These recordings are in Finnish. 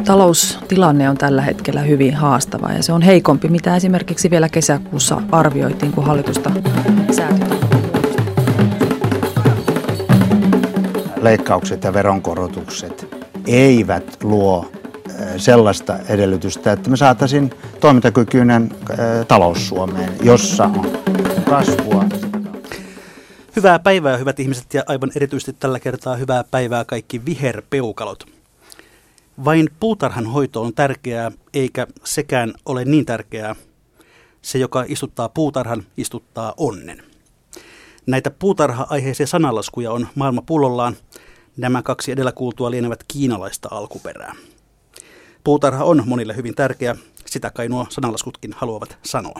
Taloustilanne on tällä hetkellä hyvin haastava ja se on heikompi, mitä esimerkiksi vielä kesäkuussa arvioitiin, kun hallitusta säädettiin. Leikkaukset ja veronkorotukset eivät luo sellaista edellytystä, että me saataisiin toimintakykyinen talous Suomeen, jossa on kasvua. Hyvää päivää, hyvät ihmiset, ja aivan erityisesti tällä kertaa hyvää päivää kaikki viherpeukalot. Vain puutarhan hoito on tärkeää, eikä sekään ole niin tärkeää. Se, joka istuttaa puutarhan, istuttaa onnen. Näitä puutarha-aiheisia sananlaskuja on maailma pullollaan. Nämä kaksi edellä kuultua lienevät kiinalaista alkuperää. Puutarha on monille hyvin tärkeä, sitä kai nuo sananlaskutkin haluavat sanoa.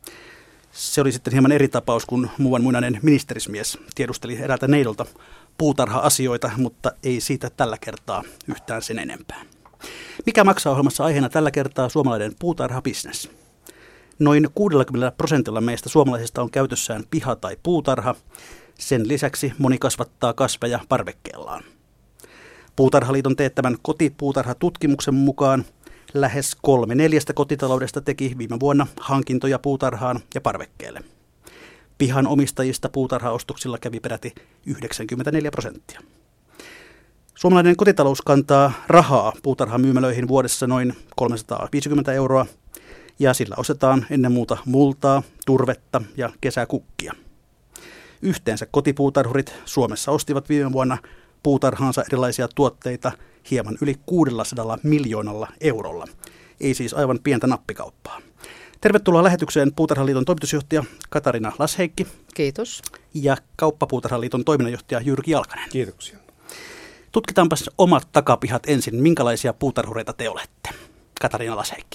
Se oli sitten hieman eri tapaus, kun muuan muinainen ministerismies tiedusteli eräältä neidolta puutarha-asioita, mutta ei siitä tällä kertaa yhtään sen enempää. Mikä maksaa ohjelmassa aiheena tällä kertaa suomalainen puutarhabisnes? Noin 60% meistä suomalaisista on käytössään piha tai puutarha. Sen lisäksi moni kasvattaa kasveja parvekkeellaan. Puutarhaliiton teettämän kotipuutarhatutkimuksen mukaan lähes 3/4 kotitaloudesta teki viime vuonna hankintoja puutarhaan ja parvekkeelle. Pihan omistajista puutarhaostoksilla kävi peräti 94%. Suomalainen kotitalous kantaa rahaa puutarhamyymälöihin vuodessa noin 350 euroa, ja sillä ostetaan ennen muuta multaa, turvetta ja kesäkukkia. Yhteensä kotipuutarhurit Suomessa ostivat viime vuonna puutarhaansa erilaisia tuotteita hieman yli 600 miljoonalla eurolla. Ei siis aivan pientä nappikauppaa. Tervetuloa lähetykseen Puutarhaliiton toimitusjohtaja Katarina Lasheikki. Kiitos. Ja Kauppapuutarhaliiton toiminnanjohtaja Jyrki Jalkanen. Kiitoksia. Tutkitaanpas omat takapihat ensin. Minkälaisia puutarhureita te olette? Katarina Lasheikki.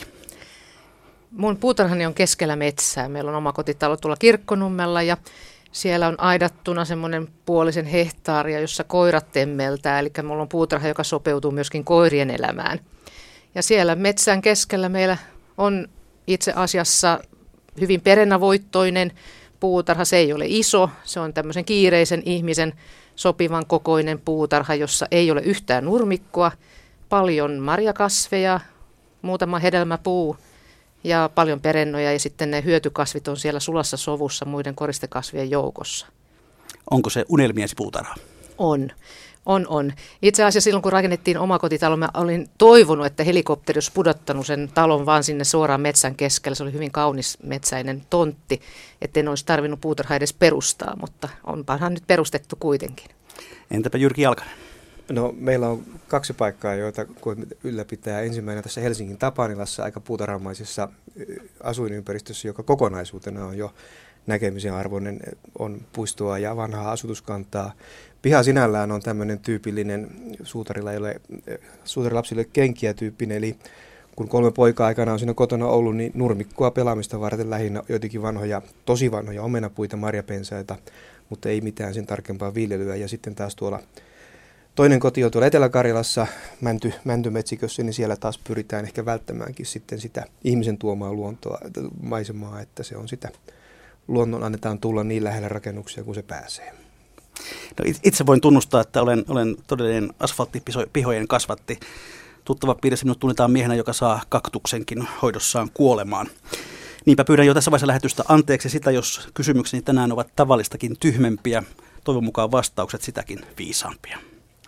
Mun puutarhani on keskellä metsää. Meillä on oma kotitalo tuolla Kirkkonummella ja siellä on aidattuna semmoinen 0,5 hehtaaria, jossa koirat temmeltää. Eli mulla on puutarha, joka sopeutuu myöskin koirien elämään. Ja siellä metsän keskellä meillä on itse asiassa hyvin perennavoittoinen puutarha. Se ei ole iso, se on tämmöisen kiireisen ihmisen sopivan kokoinen puutarha, jossa ei ole yhtään nurmikkoa, paljon marjakasveja, muutama hedelmäpuu ja paljon perennoja, ja sitten ne hyötykasvit on siellä sulassa sovussa muiden koristekasvien joukossa. Onko se unelmiesi puutarha? On. Itse asiassa silloin, kun rakennettiin omakotitalo, mä olin toivonut, että helikopteri olisi pudottanut sen talon vaan sinne suoraan metsän keskelle. Se oli hyvin kaunis metsäinen tontti, etten olisi tarvinnut puutarhaa edes perustaa, mutta onpahan nyt perustettu kuitenkin. Entäpä Jyrki Jalkanen? No, meillä on 2 paikkaa, joita ylläpitää. Ensimmäinen tässä Helsingin Tapanilassa aika puutarhamaisessa asuinympäristössä, joka kokonaisuutena on jo näkemisen arvoinen, on puistoa ja vanhaa asutuskantaa. Piha sinällään on tämmöinen tyypillinen suutarilapsille kenkiä tyyppinen, eli kun 3 poikaa aikana on siinä kotona ollut, niin nurmikkoa pelaamista varten lähinnä joitakin tosi vanhoja omenapuita, marjapensaita, mutta ei mitään sen tarkempaa viljelyä. Ja sitten taas tuolla toinen koti on tuolla Etelä-Karjalassa, mäntymetsikössä, niin siellä taas pyritään ehkä välttämäänkin sitten sitä ihmisen tuomaa luontoa, maisemaa, että se on sitä, luonnon annetaan tulla niin lähellä rakennuksia kuin se pääsee. No, itse voin tunnustaa, että olen todellinen asfalttipihojen kasvatti. Tuttava piirissä minut tunnetaan miehenä, joka saa kaktuksenkin hoidossaan kuolemaan. Niinpä pyydän jo tässä vaiheessa lähetystä anteeksi sitä, jos kysymykseni tänään ovat tavallistakin tyhmempiä. Toivon mukaan vastaukset sitäkin viisaampia.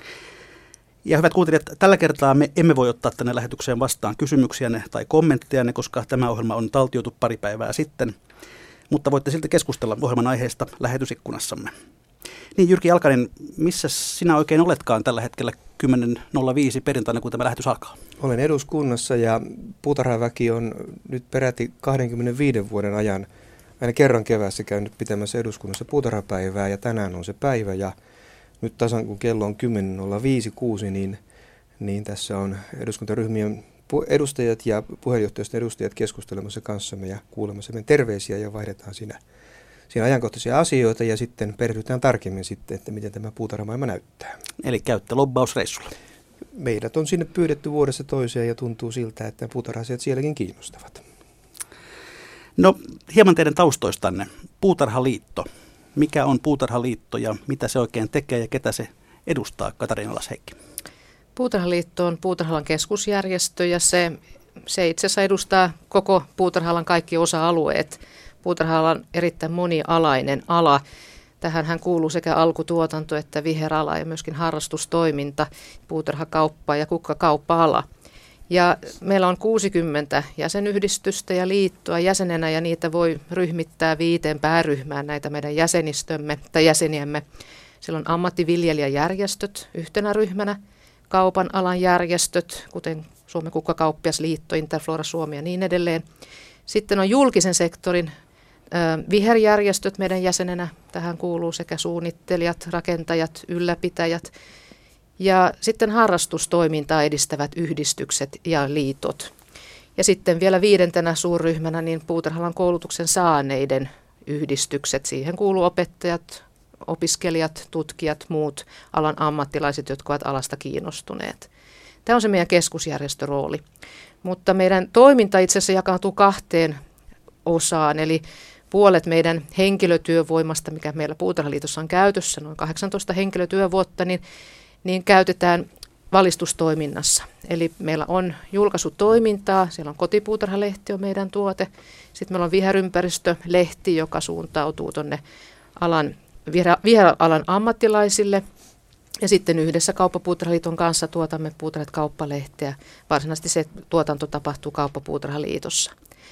Ja hyvät kuuntelijat, tällä kertaa me emme voi ottaa tänne lähetykseen vastaan kysymyksiänne tai kommenttejanne, koska tämä ohjelma on taltioitu pari päivää sitten. Mutta voitte silti keskustella ohjelman aiheesta lähetysikkunassamme. Niin, Jyrki Jalkanen, missä sinä oikein oletkaan tällä hetkellä 10.05 perjantaina, kun tämä lähetys alkaa? Olen eduskunnassa ja puutarhaväki on nyt peräti 25 vuoden ajan aina kerran keväässä käynyt pitämässä eduskunnassa puutarhapäivää, ja tänään on se päivä, ja nyt tasan kun kello on 10.05, niin tässä on eduskuntaryhmien edustajat ja puheenjohtajisten edustajat keskustelemassa kanssamme ja kuulemassa meidän terveisiä, ja vaihdetaan siinä ajankohtaisia asioita, ja sitten perehdytään tarkemmin sitten, että miten tämä puutarhamaailma näyttää. Eli käytte lobbausreissulla. Meidät on sinne pyydetty vuodessa toiseen, ja tuntuu siltä, että puutarha-asiat sielläkin kiinnostavat. No, hieman teidän taustoistanne. Puutarhaliitto. Mikä on Puutarhaliitto ja mitä se oikein tekee ja ketä se edustaa, Katarina Lasheikki? Puutarhaliitto on puutarhalan keskusjärjestö ja se itse asiassa edustaa koko puutarhalan kaikki osa-alueet. Puutarhaala on erittäin monialainen ala. Tähänhän kuuluu sekä alkutuotanto että viherala ja myöskin harrastustoiminta, puutarhakauppa ja kukkakauppa-ala. Ja meillä on 60 jäsenyhdistystä ja liittoa jäsenenä ja niitä voi ryhmittää 5 pääryhmään näitä meidän jäseniämme. Siellä on ammattiviljelijäjärjestöt yhtenä ryhmänä, kaupan alan järjestöt, kuten Suomen kukkakauppiasliitto, Interflora Suomi ja niin edelleen. Sitten on julkisen sektorin viherjärjestöt meidän jäsenenä. Tähän kuuluu sekä suunnittelijat, rakentajat, ylläpitäjät ja sitten harrastustoimintaa edistävät yhdistykset ja liitot. Ja sitten vielä 5. suurryhmänä niin puutarhalan koulutuksen saaneiden yhdistykset. Siihen kuuluu opettajat, opiskelijat, tutkijat, muut alan ammattilaiset, jotka ovat alasta kiinnostuneet. Tämä on se meidän keskusjärjestörooli. Mutta meidän toiminta itse asiassa jakautuu 2 osaan, eli puolet meidän henkilötyövoimasta, mikä meillä Puutarhaliitossa on käytössä, noin 18 henkilötyövuotta, niin käytetään valistustoiminnassa. Eli meillä on julkaisutoimintaa, siellä on Kotipuutarhalehti on meidän tuote, sitten meillä on Viherympäristölehti, joka suuntautuu tuonne viheralan ammattilaisille, ja sitten yhdessä Kauppapuutarhaliiton kanssa tuotamme Puutarhat kauppalehteä. Varsinaisesti se tuotanto tapahtuu Kauppapuutarhaliitossa.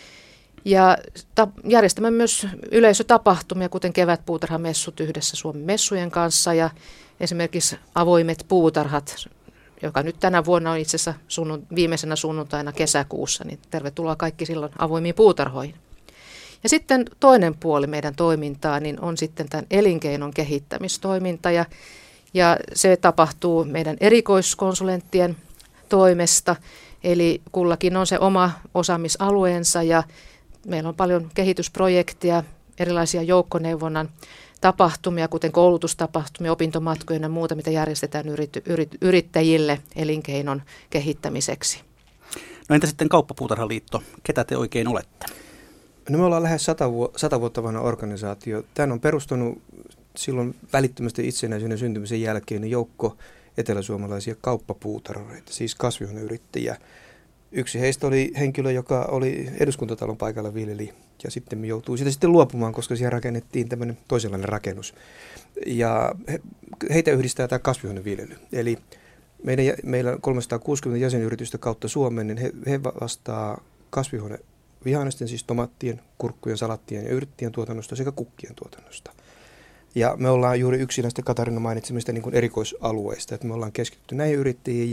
Ja järjestämme myös yleisötapahtumia, kuten kevätpuutarhamessut yhdessä Suomen messujen kanssa ja esimerkiksi avoimet puutarhat, joka nyt tänä vuonna on itse asiassa viimeisenä sunnuntaina kesäkuussa, niin tervetuloa kaikki silloin avoimiin puutarhoihin. Ja sitten toinen puoli meidän toimintaa niin on sitten tämän elinkeinon kehittämistoiminta ja se tapahtuu meidän erikoiskonsulenttien toimesta, eli kullakin on se oma osaamisalueensa ja meillä on paljon kehitysprojekteja, erilaisia joukkoneuvonnan tapahtumia, kuten koulutustapahtumia, opintomatkoja ja muuta, mitä järjestetään yrittäjille elinkeinon kehittämiseksi. No entä sitten Kauppapuutarhaliitto? Ketä te oikein olette? No me ollaan lähes 100 vuotta vanha organisaatio. Tämän on perustunut silloin välittömästi itsenäisyyden syntymisen jälkeen joukko eteläsuomalaisia kauppapuutarhareita, siis kasvihuoneyrittäjiä. Yksi heistä oli henkilö, joka oli eduskuntatalon paikalla viljeli ja sitten me joutui siitä sitten luopumaan, koska siellä rakennettiin tämmöinen toisenlainen rakennus. Ja heitä yhdistää tämä kasvihuoneviljely. Eli meillä on 360 jäsenyritystä kautta Suomen, niin he vastaa kasvihuonevihannesten, siis tomaattien, kurkkujen, salattien ja yrttien tuotannosta sekä kukkien tuotannosta. Ja me ollaan juuri yksi näistä Katarina mainitsemista niin kuin erikoisalueista, että me ollaan keskitytty näihin yrittäjiin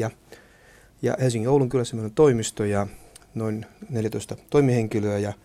ja Helsingin Oulun kylässä meillä on toimisto ja noin 14 toimihenkilöä ja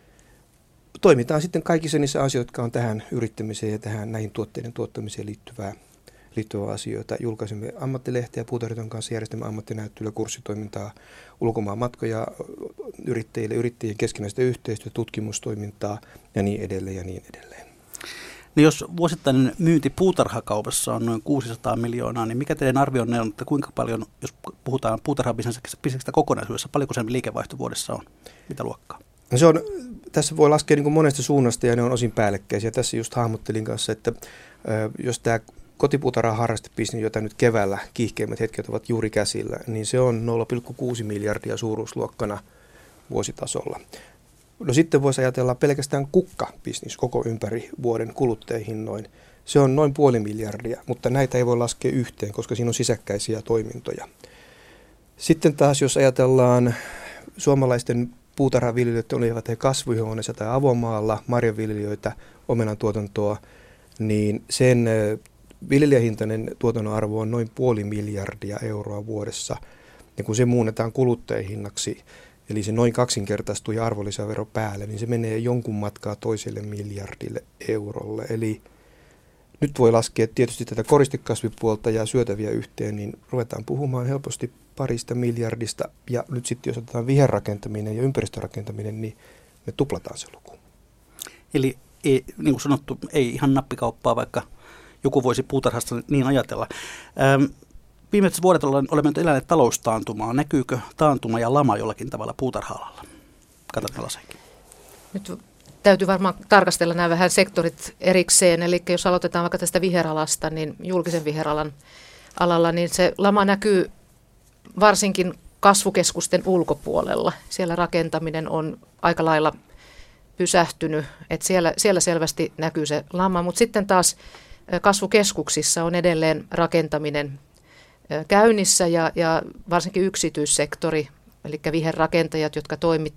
toimitaan sitten kaikissa niissä asioissa, jotka on tähän yrittämiseen ja näihin tuotteiden tuottamiseen liittyvää asioita. Julkaisimme ammattilehteä Puutarhaliiton kanssa, järjestämme ammattinäyttelyä, kurssitoimintaa, ulkomaan matkoja yrittäjille, yrittäjien keskinäistä yhteistyötä, tutkimustoimintaa ja niin edelleen ja niin edelleen. No jos vuosittainen myynti puutarhakaupassa on noin 600 miljoonaa, niin mikä teidän arvionne on, että kuinka paljon, jos puhutaan puutarhabisneksestä kokonaisuudessa, paljonko sen liikevaihto vuodessa on? Mitä luokkaa? No tässä voi laskea niin kuin monesta suunnasta ja ne on osin päällekkäisiä. Tässä just hahmottelin kanssa, että jos tämä kotipuutarhaharrastebisnes, jota nyt keväällä kiihkeimmät hetket ovat juuri käsillä, niin se on 0,6 miljardia suuruusluokkana vuositasolla. No sitten voisi ajatella pelkästään kukkabisnis koko ympäri vuoden kuluttajahinnoin. Se on noin 0,5 miljardia, mutta näitä ei voi laskea yhteen, koska siinä on sisäkkäisiä toimintoja. Sitten taas, jos ajatellaan suomalaisten puutarhaviljelijöitä, olivat he kasvihuoneessa tai avomaalla, marjanviljelijöitä, omenantuotantoa, niin sen viljelijähintainen tuotannon arvo on noin 0,5 miljardia euroa vuodessa. Ja kun se muunnetaan kuluttajahinnaksi, eli se noin kaksinkertaistuu ja arvonlisävero päälle, niin se menee jonkun matkaa toiselle miljardille eurolle. Eli nyt voi laskea tietysti tätä koristekasvipuolta ja syötäviä yhteen, niin ruvetaan puhumaan helposti 2 miljardista. Ja nyt sitten jos otetaan viherrakentaminen ja ympäristörakentaminen, niin me tuplataan se luku. Eli ei, niin kuin sanottu, ei ihan nappikauppaa, vaikka joku voisi puutarhasta niin ajatella. Viimeiset vuodet olemme eläneet taloustaantumaa. Näkyykö taantuma ja lama jollakin tavalla puutarha-alalla? Katarina Lasenki. Nyt täytyy varmaan tarkastella nämä vähän sektorit erikseen. Eli jos aloitetaan vaikka tästä viheralasta, niin julkisen viheralan alalla, niin se lama näkyy varsinkin kasvukeskusten ulkopuolella. Siellä rakentaminen on aika lailla pysähtynyt, että siellä selvästi näkyy se lama, mutta sitten taas kasvukeskuksissa on edelleen rakentaminen käynnissä ja varsinkin yksityissektori, eli viherrakentajat, jotka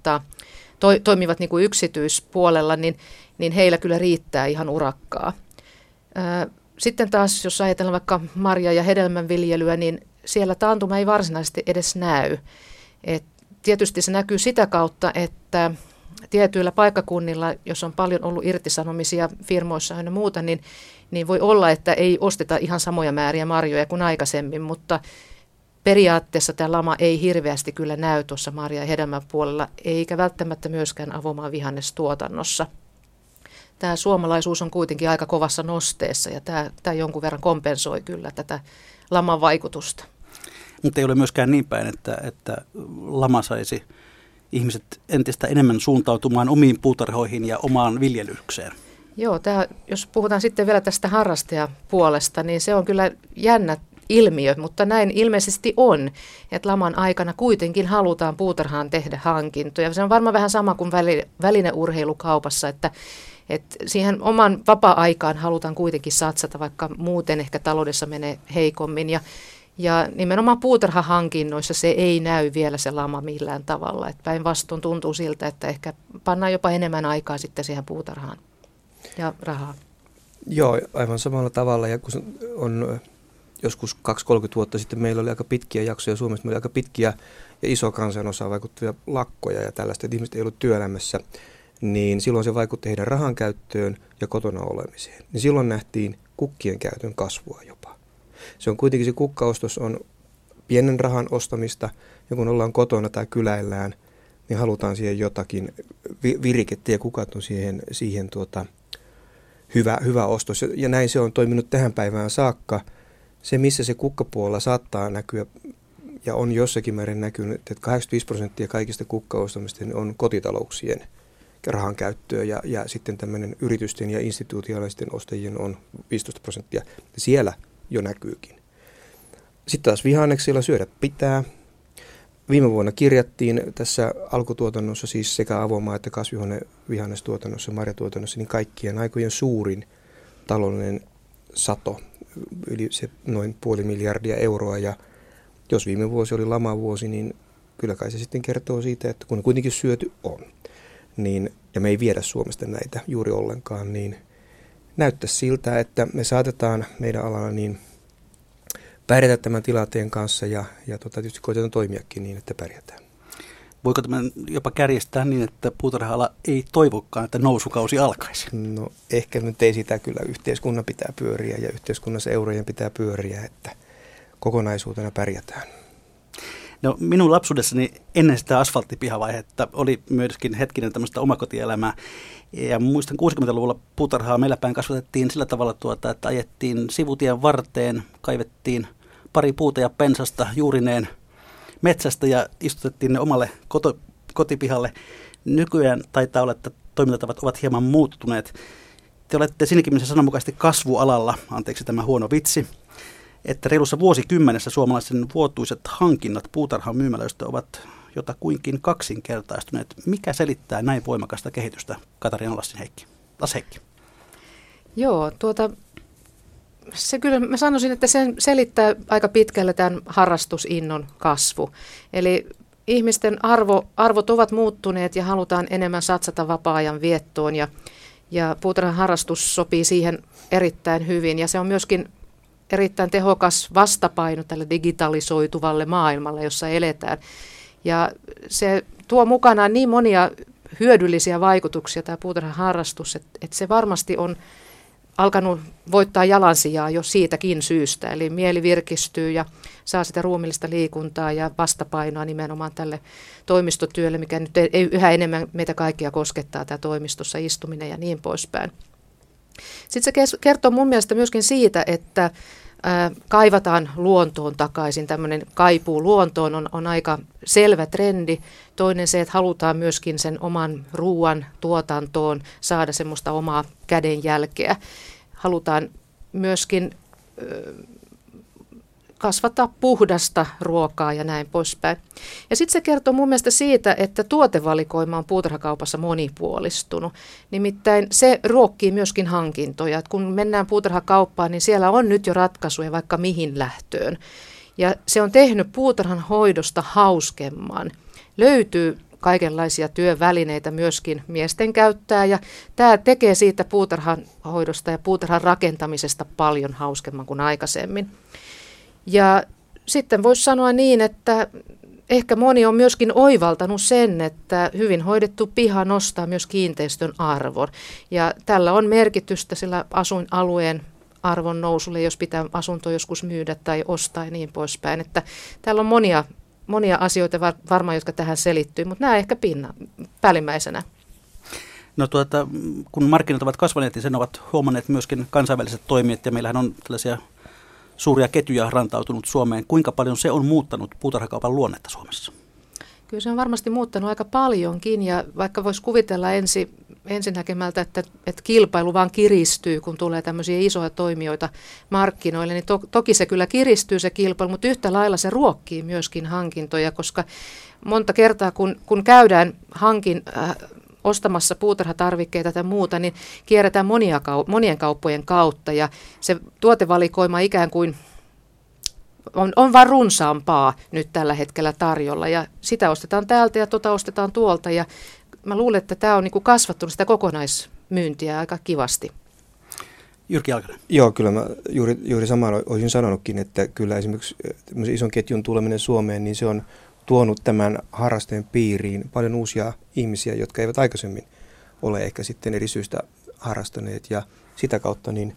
toimivat niin kuin yksityispuolella, niin heillä kyllä riittää ihan urakkaa. Sitten taas, jos ajatellaan vaikka marja- ja hedelmänviljelyä, niin siellä taantuma ei varsinaisesti edes näy. Et tietysti se näkyy sitä kautta, että tietyillä paikkakunnilla, jos on paljon ollut irtisanomisia firmoissa ja muuta, niin voi olla, että ei osteta ihan samoja määriä marjoja kuin aikaisemmin, mutta periaatteessa tämä lama ei hirveästi kyllä näy tuossa marja- ja hedelmäpuolella, eikä välttämättä myöskään avomaan vihannestuotannossa. Tämä suomalaisuus on kuitenkin aika kovassa nosteessa ja tämä jonkun verran kompensoi kyllä tätä laman vaikutusta. Mutta ei ole myöskään niin päin, että lama saisi ihmiset entistä enemmän suuntautumaan omiin puutarhoihin ja omaan viljelykseen. Joo, jos puhutaan sitten vielä tästä harrastajapuolesta, niin se on kyllä jännä ilmiö, mutta näin ilmeisesti on, että laman aikana kuitenkin halutaan puutarhaan tehdä hankintoja. Se on varmaan vähän sama kuin välineurheilukaupassa, että siihen oman vapaa-aikaan halutaan kuitenkin satsata, vaikka muuten ehkä taloudessa menee heikommin. Ja nimenomaan puutarhahankinnoissa se ei näy vielä se lama millään tavalla. Että päinvastoin tuntuu siltä, että ehkä pannaan jopa enemmän aikaa sitten siihen puutarhaan ja rahaa. Joo, aivan samalla tavalla. Ja kun on joskus 2-30 vuotta sitten meillä oli aika pitkiä jaksoja Suomessa, meillä oli aika pitkiä ja iso kansanosaa vaikuttavia lakkoja ja tällaista, että ihmiset ei ollut työelämässä, niin silloin se vaikutti heidän rahan käyttöön ja kotona olemiseen. Niin silloin nähtiin kukkien käytön kasvua jopa. Se on kuitenkin, se kukkaostos on pienen rahan ostamista, ja kun ollaan kotona tai kyläillään, niin halutaan siihen jotakin virikettä, ja kukat on siihen hyvä ostos. Ja näin se on toiminut tähän päivään saakka. Se, missä se kukkapuolella saattaa näkyä, ja on jossakin määrin näkynyt, että 85% kaikista kukkaostamista on kotitalouksien rahan käyttöä, ja sitten tämmöinen yritysten ja institutionaalisten ostajien on 15%. Siellä jo näkyykin. Sitten taas vihanneksilla syödä pitää. Viime vuonna kirjattiin tässä alkutuotannossa, siis sekä avomaa- että kasvihuonevihannestuotannossa, marjatuotannossa, niin kaikkien aikojen suurin taloudellinen sato, yli se noin 500 miljardia euroa. Ja jos viime vuosi oli lamavuosi, niin kyllä kai se sitten kertoo siitä, että kun kuitenkin syöty on, niin, ja me ei viedä Suomesta näitä juuri ollenkaan, niin näyttäisi siltä, että me saatetaan meidän alalla niin pärjätä tämän tilanteen kanssa ja tietysti koitetaan toimiakin niin, että pärjätään. Voiko tämän jopa kärjestää niin, että puutarha-ala ei toivokaan, että nousukausi alkaisi? No ehkä nyt ei sitä kyllä. Yhteiskunnan pitää pyöriä ja yhteiskunnassa eurojen pitää pyöriä, että kokonaisuutena pärjätään. No minun lapsuudessani ennen sitä asfalttipihavaiheetta oli myöskin hetkinen tämmöistä omakotielämää. Ja muistan 60-luvulla puutarhaa meillä päin kasvatettiin sillä tavalla, että ajettiin sivutien varteen, kaivettiin pari puuta ja pensasta juurineen metsästä ja istutettiin ne omalle kotipihalle. Nykyään taitaa olla, että toimintatavat ovat hieman muuttuneet. Te olette siinäkin mielessä sananmukaisesti kasvualalla, anteeksi tämä huono vitsi, että reilussa vuosikymmenessä suomalaisen vuotuiset hankinnat puutarhan myymälöistä ovat jotakuinkin kaksinkertaistuneet. Mikä selittää näin voimakasta kehitystä, Katariina Lasheikki? Joo, se kyllä mä sanoisin, että sen selittää aika pitkälle tämän harrastusinnon kasvu. Eli ihmisten arvot ovat muuttuneet ja halutaan enemmän satsata vapaa-ajan viettoon ja puutarhan harrastus sopii siihen erittäin hyvin ja se on myöskin erittäin tehokas vastapaino tälle digitalisoituvalle maailmalle, jossa eletään. Ja se tuo mukanaan niin monia hyödyllisiä vaikutuksia tämä puutarhan harrastus, että se varmasti on alkanut voittaa jalansijaa jo siitäkin syystä. Eli mieli virkistyy ja saa sitä ruumiillista liikuntaa ja vastapainoa nimenomaan tälle toimistotyölle, mikä nyt ei yhä enemmän meitä kaikkia koskettaa, tämä toimistossa istuminen ja niin poispäin. Sitten se kertoo mun mielestä myöskin siitä, että kaivataan luontoon takaisin. Tämmöinen kaipuu luontoon on aika selvä trendi. Toinen se, että halutaan myöskin sen oman ruoan tuotantoon saada semmoista omaa kädenjälkeä. Halutaan myöskin kasvattaa puhdasta ruokaa ja näin poispäin. Ja sitten se kertoo mun mielestä siitä, että tuotevalikoima on puutarhakaupassa monipuolistunut. Nimittäin se ruokkii myöskin hankintoja. Et kun mennään puutarhakauppaan, niin siellä on nyt jo ratkaisuja vaikka mihin lähtöön. Ja se on tehnyt puutarhan hoidosta hauskemman. Löytyy kaikenlaisia työvälineitä myöskin miesten käyttää ja tämä tekee siitä puutarhan hoidosta ja puutarhan rakentamisesta paljon hauskemman kuin aikaisemmin. Ja sitten voisi sanoa niin, että ehkä moni on myöskin oivaltanut sen, että hyvin hoidettu piha nostaa myös kiinteistön arvon. Ja tällä on merkitystä sillä asuinalueen arvon nousulle, jos pitää asunto joskus myydä tai ostaa ja niin poispäin. Että täällä on monia asioita varmaan, jotka tähän selittyy, mutta nämä ehkä päällimmäisenä. No kun markkinat ovat kasvaneet, niin sen ovat huomanneet myöskin kansainväliset toimijat, ja meillähän on tällaisia suuria ketjuja rantautunut Suomeen. Kuinka paljon se on muuttanut puutarhakaupan luonnetta Suomessa? Kyllä se on varmasti muuttanut aika paljonkin, ja vaikka voisi kuvitella ensinnäkemältä, että kilpailu vaan kiristyy, kun tulee tämmöisiä isoja toimijoita markkinoille, niin toki se kyllä kiristyy se kilpailu, mutta yhtä lailla se ruokkii myöskin hankintoja, koska monta kertaa kun käydään ostamassa puutarhatarvikkeita tai muuta, niin kierretään monien kauppojen kautta ja se tuotevalikoima ikään kuin on vaan runsaampaa nyt tällä hetkellä tarjolla ja sitä ostetaan täältä ja ostetaan tuolta ja mä luulen, että tämä on niin kuin kasvattunut sitä kokonaismyyntiä aika kivasti. Jyrki Jalkanen. Joo, kyllä mä juuri samaan olisin sanonutkin, että kyllä esimerkiksi ison ketjun tuleminen Suomeen, niin se on tuonut tämän harrasteen piiriin paljon uusia ihmisiä, jotka eivät aikaisemmin ole ehkä sitten eri syistä harrastaneet ja sitä kautta niin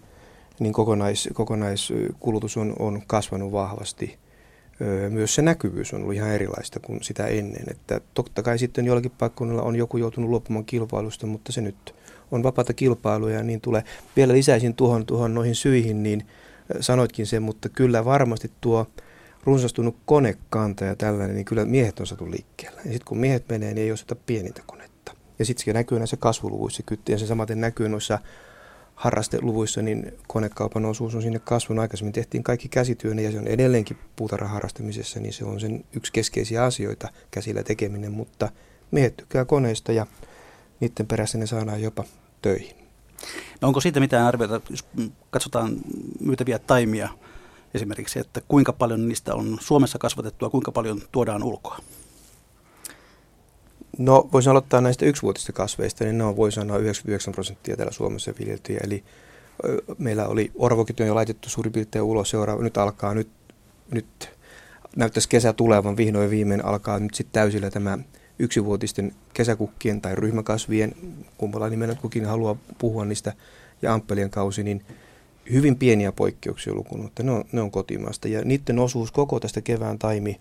kokonaiskulutus on kasvanut vahvasti. Myös se näkyvyys on ollut ihan erilaista kuin sitä ennen. Että totta kai sitten jollakin paikkakunnilla on joku joutunut luopumaan kilpailusta, mutta se nyt on vapaata kilpailua ja niin tulee. Vielä lisäisin tuohon noihin syihin, niin sanoitkin sen, mutta kyllä varmasti tuo runsastunut konekanta ja tällainen, niin kyllä miehet on saatu liikkeelle. Ja sitten kun miehet menee, niin ei osteta pienintä konetta. Ja sitten se näkyy näissä kasvuluvuissa ja se samaten näkyy noissa harrasteluvuissa, niin konekaupan osuus on sinne kasvanut. Aikaisemmin tehtiin kaikki käsityönä ja se on edelleenkin puutarhaharrastamisessa, niin se on sen yksi keskeisiä asioita, käsillä tekeminen, mutta miehet tykkää koneista ja niiden perässä ne saadaan jopa töihin. No onko siitä mitään arviota, jos katsotaan myytäviä taimia esimerkiksi, että kuinka paljon niistä on Suomessa kasvatettua, kuinka paljon tuodaan ulkoa? No voisin aloittaa näistä yksivuotisista kasveista, niin ne on voi sanoa 99% täällä Suomessa viljeltyjä. Eli meillä oli orvokit jo laitettu suurin piirtein ulos nyt näyttäisi kesä tulevan, vihdoin viimein alkaa nyt sitten täysillä tämä yksivuotisten kesäkukkien tai ryhmäkasvien, kumpalla nimellä kukin haluaa puhua niistä, ja amppelien kausi, niin hyvin pieniä poikkeuksia lukuun, että ne on kotimaasta. Ja niiden osuus koko tästä kevään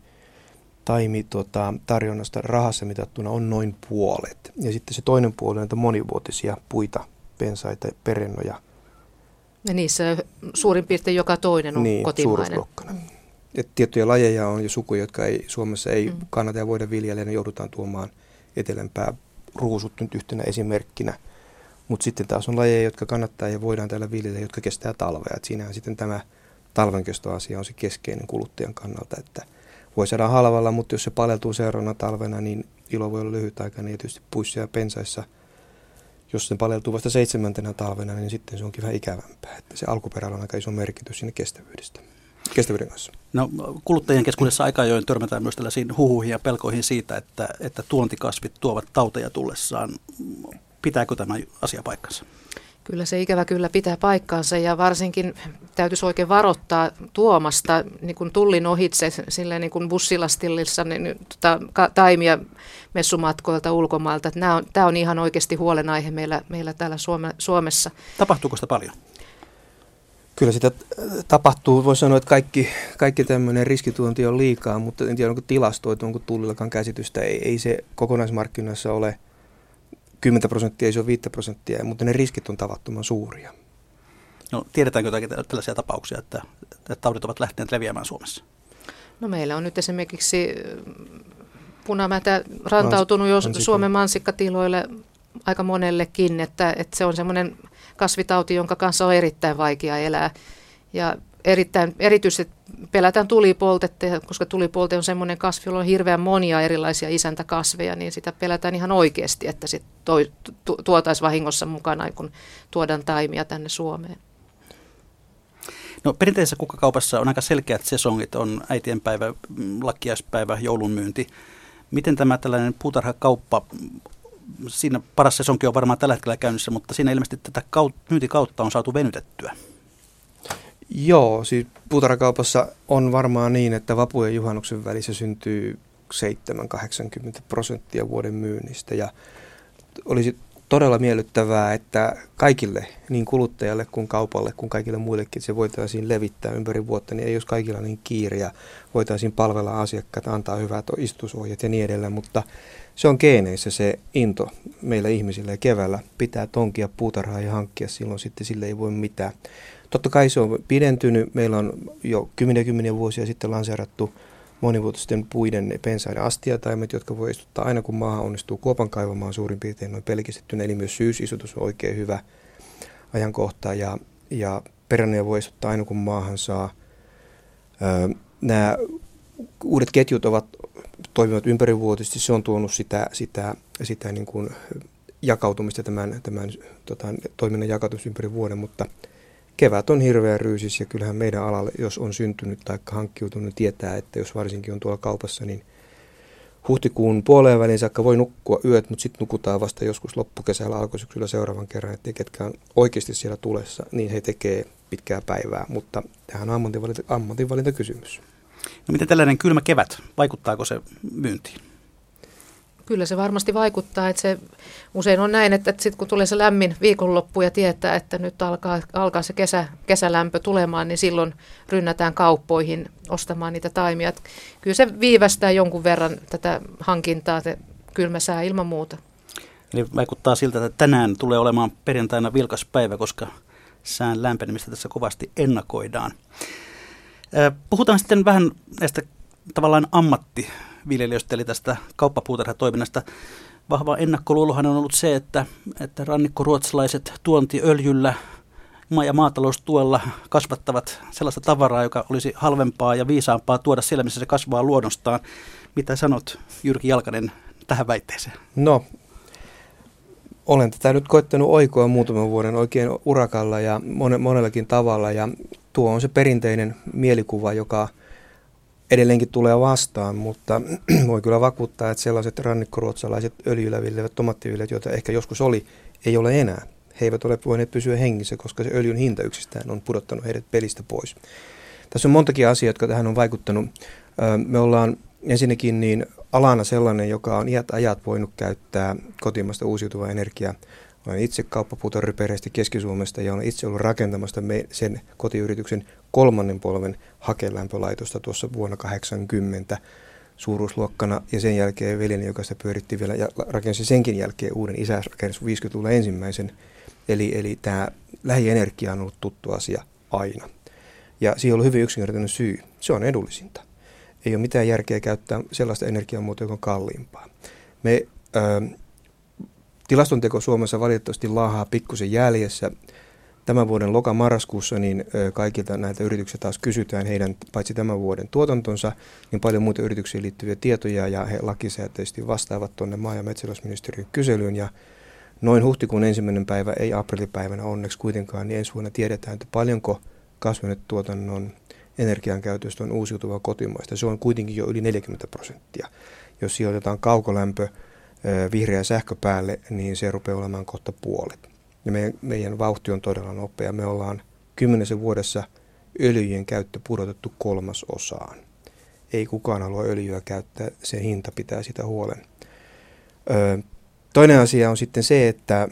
tarjonnasta rahassa mitattuna on noin puolet. Ja sitten se toinen puoli on näitä monivuotisia puita, pensaita, perennoja. Ja niissä suurin piirtein joka toinen on niin, kotimainen. Suuruusluokkana. Et tiettyjä lajeja on jo sukuja, jotka Suomessa ei kannata ja voida viljellä, ja ne joudutaan tuomaan etelämpää. Ruusut nyt yhtenä esimerkkinä. Mutta sitten taas on lajeja, jotka kannattaa ja voidaan täällä viljellä, jotka kestää talvea. Et siinähän sitten tämä talvenkestoasia on se keskeinen kuluttajan kannalta, että voi saada halvalla, mutta jos se paleltuu seuraavana talvena, niin ilo voi olla lyhytaikainen. Ja tietysti puissa ja pensaissa, jos se paleltuu vasta 7. talvena, niin sitten se onkin vähän ikävämpää. Että se alkuperällä on aika iso merkitys siinä kestävyyden kanssa. No, kuluttajien keskuudessa aika ajoin törmätään myös tällaisiin huhuihin ja pelkoihin siitä, että tuontikasvit tuovat tauteja tullessaan. Pitääkö tämä asia paikkansa? Kyllä se ikävä kyllä pitää paikkaansa ja varsinkin täytyisi oikein varoittaa tuomasta niin kuin tullin ohitse silleen niin kuin bussilastillissa niin, taimia messumatkoilta ulkomailta. Tämä on ihan oikeasti huolenaihe meillä täällä Suomessa. Tapahtuuko sitä paljon? Kyllä sitä tapahtuu. Voisi sanoa, että kaikki tämmöinen riskituonti on liikaa, mutta en tiedä onko tilastoitu, onko tullillakaan käsitystä. Ei se kokonaismarkkinoissa ole 10%, ei se ole 5%, mutta ne riskit on tavattoman suuria. No, tiedetäänkö jotakin tällaisia tapauksia, että taudit ovat lähteneet leviämään Suomessa? No meillä on nyt esimerkiksi punamätä rantautunut jo Suomen mansikkatiloille aika monellekin, että se on semmoinen kasvitauti, jonka kanssa on erittäin vaikea elää. Ja erityisesti pelätään tulipoltetta, koska tulipolte on semmoinen kasvi, jolla on hirveän monia erilaisia isäntäkasveja, niin sitä pelätään ihan oikeasti, että se tuotaisiin vahingossa mukana, kun tuodaan taimia tänne Suomeen. No, perinteisessä kukkakaupassa on aika selkeät sesongit, on äitienpäivä, lakkiaispäivä, joulunmyynti. Miten tämä tällainen puutarhakauppa, siinä paras sesonki on varmaan tällä hetkellä käynnissä, mutta siinä ilmeisesti tätä myyntikautta on saatu venytettyä. Joo, siis puutarhakaupassa on varmaan niin, että vapun ja juhannuksen välissä syntyy 7-80% vuoden myynnistä ja olisi todella miellyttävää, että kaikille, niin kuluttajalle kuin kaupalle kuin kaikille muillekin, se voitaisiin levittää ympäri vuotta, niin ei olisi kaikilla niin kiire ja voitaisiin palvella asiakkaita, antaa hyvät istutusohjeet ja niin edelleen, mutta se on geeneissä se into meillä ihmisillä ja keväällä pitää tonkia puutarhaa ja hankkia, silloin sitten sille ei voi mitään. Totta kai se on pidentynyt, meillä on jo kymmeniä vuosia sitten lanseerattu monivuotisten puiden pensaiden astiataimet, jotka voi istuttaa aina kun maahan onnistuu kuopan kaivamaan suurin piirtein noin pelkistettynä, eli myös syysistutus on oikein hyvä ajankohta ja peräniä voi istuttaa aina kun maahan saa. Nämä uudet ketjut toimivat ympärivuotisesti, se on tuonut sitä niin kuin jakautumista tämän toiminnan jakautumista ympäri vuoden, mutta kevät on hirveän ryysis ja kyllähän meidän alalle, jos on syntynyt tai hankkiutunut, niin tietää, että jos varsinkin on tuolla kaupassa, niin huhtikuun puoleen väliin saakka voi nukkua yöt, mutta sitten nukutaan vasta joskus loppukesällä, alkusyksyllä seuraavan kerran, että ketkä on oikeasti siellä tulessa, niin he tekee pitkää päivää, mutta tähän on ammatinvalintakysymys. No miten tällainen kylmä kevät, vaikuttaako se myyntiin? Kyllä se varmasti vaikuttaa, että se usein on näin, että sitten kun tulee se lämmin viikonloppu ja tietää, että nyt alkaa se kesälämpö tulemaan, niin silloin rynnätään kauppoihin ostamaan niitä taimia. Että kyllä se viivästää jonkun verran tätä hankintaa, kylmä sää ilman muuta. Eli vaikuttaa siltä, että tänään tulee olemaan perjantaina vilkas päivä, koska sään lämpenemistä tässä kovasti ennakoidaan. Puhutaan sitten vähän näistä tavallaan ammattiviljelijöistä, eli tästä kauppapuutarhatoiminnasta. Vahva ennakkoluulohan on ollut se, että rannikkoruotsalaiset tuontiöljyllä ja maataloustuella kasvattavat sellaista tavaraa, joka olisi halvempaa ja viisaampaa tuoda siellä, missä se kasvaa luonnostaan. Mitä sanot, Jyrki Jalkanen, tähän väitteeseen? No, olen tätä nyt koettanut oikoa muutaman vuoden oikein urakalla ja monellakin tavalla, ja tuo on se perinteinen mielikuva, joka edelleenkin tulee vastaan, mutta voi kyllä vakuuttaa, että sellaiset rannikkoruotsalaiset öljyllä viljelevät tomaattiviljelijät, joita ehkä joskus oli, ei ole enää. He eivät ole voineet pysyä hengissä, koska se öljyn hinta yksistään on pudottanut heidät pelistä pois. Tässä on montakin asiaa, jotka tähän on vaikuttanut. Me ollaan ensinnäkin niin alana sellainen, joka on iät ajat voinut käyttää kotimaista uusiutuvaa energiaa. Olen itse kauppapuutarhaperheestä Keski-Suomesta ja olen itse ollut rakentamassa sen kotiyrityksen 3. polven hakelämpölaitosta tuossa vuonna 80 suuruusluokkana. Ja sen jälkeen veljeni, joka sitä pyöritti vielä ja rakensi senkin jälkeen uuden, isä rakensi 50-luvulla ensimmäisen. Eli tämä lähienergia on ollut tuttu asia aina. Ja siihen on ollut hyvin yksinkertainen syy. Se on edullisinta. Ei ole mitään järkeä käyttää sellaista energiamuotoa, joka on kalliimpaa. Tilastonteko Suomessa valitettavasti laahaa pikkusen jäljessä. Tämän vuoden loka-marraskuussa niin kaikilta näiltä yrityksiltä taas kysytään heidän paitsi tämän vuoden tuotantonsa, niin paljon muita yrityksiin liittyviä tietoja ja he lakisääteisesti vastaavat tuonne maa- ja metsätalousministeriön kyselyyn. Ja noin huhtikuun 1. päivä, ei aprillipäivänä onneksi kuitenkaan, niin ensi vuonna tiedetään, että paljonko kasvihuonetuotannon energiankäytöstä on uusiutuvaa kotimaista. Se on kuitenkin jo yli 40%. Jos sijoitetaan kaukolämpö, vihreä sähkö päälle, niin se rupeaa olemaan kohta puolet. Ja meidän vauhti on todella nopea. Me ollaan 10 vuodessa öljyjen käyttö pudotettu 3/3. Ei kukaan halua öljyä käyttää, se hinta pitää sitä huolen. Toinen asia on sitten se, että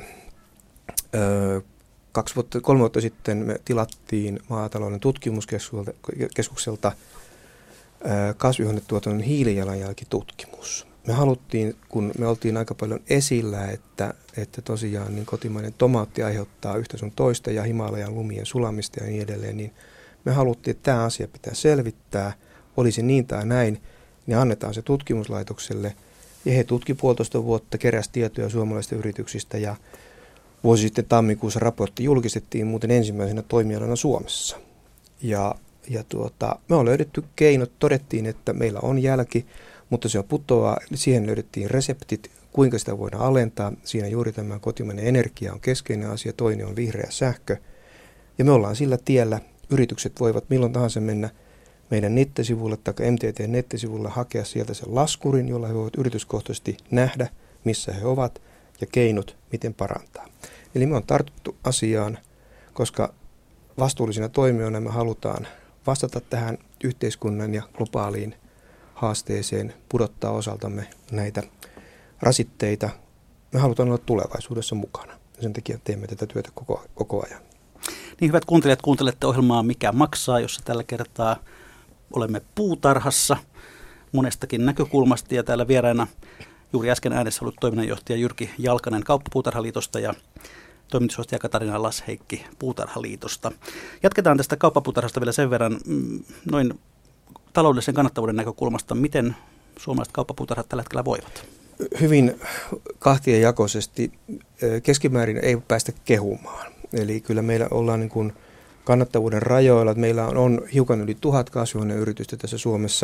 3 vuotta sitten me tilattiin maatalouden tutkimuskeskukselta kasvihuonetuotannon hiilijalanjälkitutkimus. Me haluttiin, kun me oltiin aika paljon esillä, että tosiaan niin kotimainen tomaatti aiheuttaa yhtä sun toista ja Himalajan lumien sulamista ja niin edelleen, niin me haluttiin, että tämä asia pitää selvittää, olisi niin tai näin, niin annetaan se tutkimuslaitokselle. Ja he tutki 1,5 vuotta, keräsi tietoja suomalaisista yrityksistä ja vuosi sitten tammikuussa raportti julkistettiin muuten ensimmäisenä toimialana Suomessa. Me on löydetty keinot, todettiin, että meillä on jälki, mutta se on putoaa. Siihen löydettiin reseptit, kuinka sitä voidaan alentaa. Siinä juuri tämä kotimainen energia on keskeinen asia, toinen on vihreä sähkö. Ja me ollaan sillä tiellä, yritykset voivat milloin tahansa mennä meidän nettisivulle tai MTT:n nettisivulle hakea sieltä sen laskurin, jolla he voivat yrityskohtaisesti nähdä, missä he ovat ja keinot, miten parantaa. Eli me on tartuttu asiaan, koska vastuullisina toimijoina me halutaan vastata tähän yhteiskunnan ja globaaliin haasteeseen, pudottaa osaltamme näitä rasitteita. Me halutaan olla tulevaisuudessa mukana ja sen takia teemme tätä työtä koko ajan. Niin, hyvät kuuntelijat, kuuntelette ohjelmaa Mikä maksaa, jossa tällä kertaa olemme puutarhassa monestakin näkökulmasta ja täällä vieraina juuri äsken äänessä ollut toiminnanjohtaja Jyrki Jalkanen Kauppapuutarhaliitosta ja toimitusjohtaja Katarina Lasheikki Puutarhaliitosta. Jatketaan tästä kauppapuutarhasta vielä sen verran noin taloudellisen kannattavuuden näkökulmasta. Miten suomalaiset kauppapuutarhat tällä hetkellä voivat? Hyvin kahtiajakoisesti. Keskimäärin ei päästä kehumaan. Eli kyllä meillä ollaan niin kuin kannattavuuden rajoilla. Meillä on hiukan yli 1000 kasvihuoneyritystä tässä Suomessa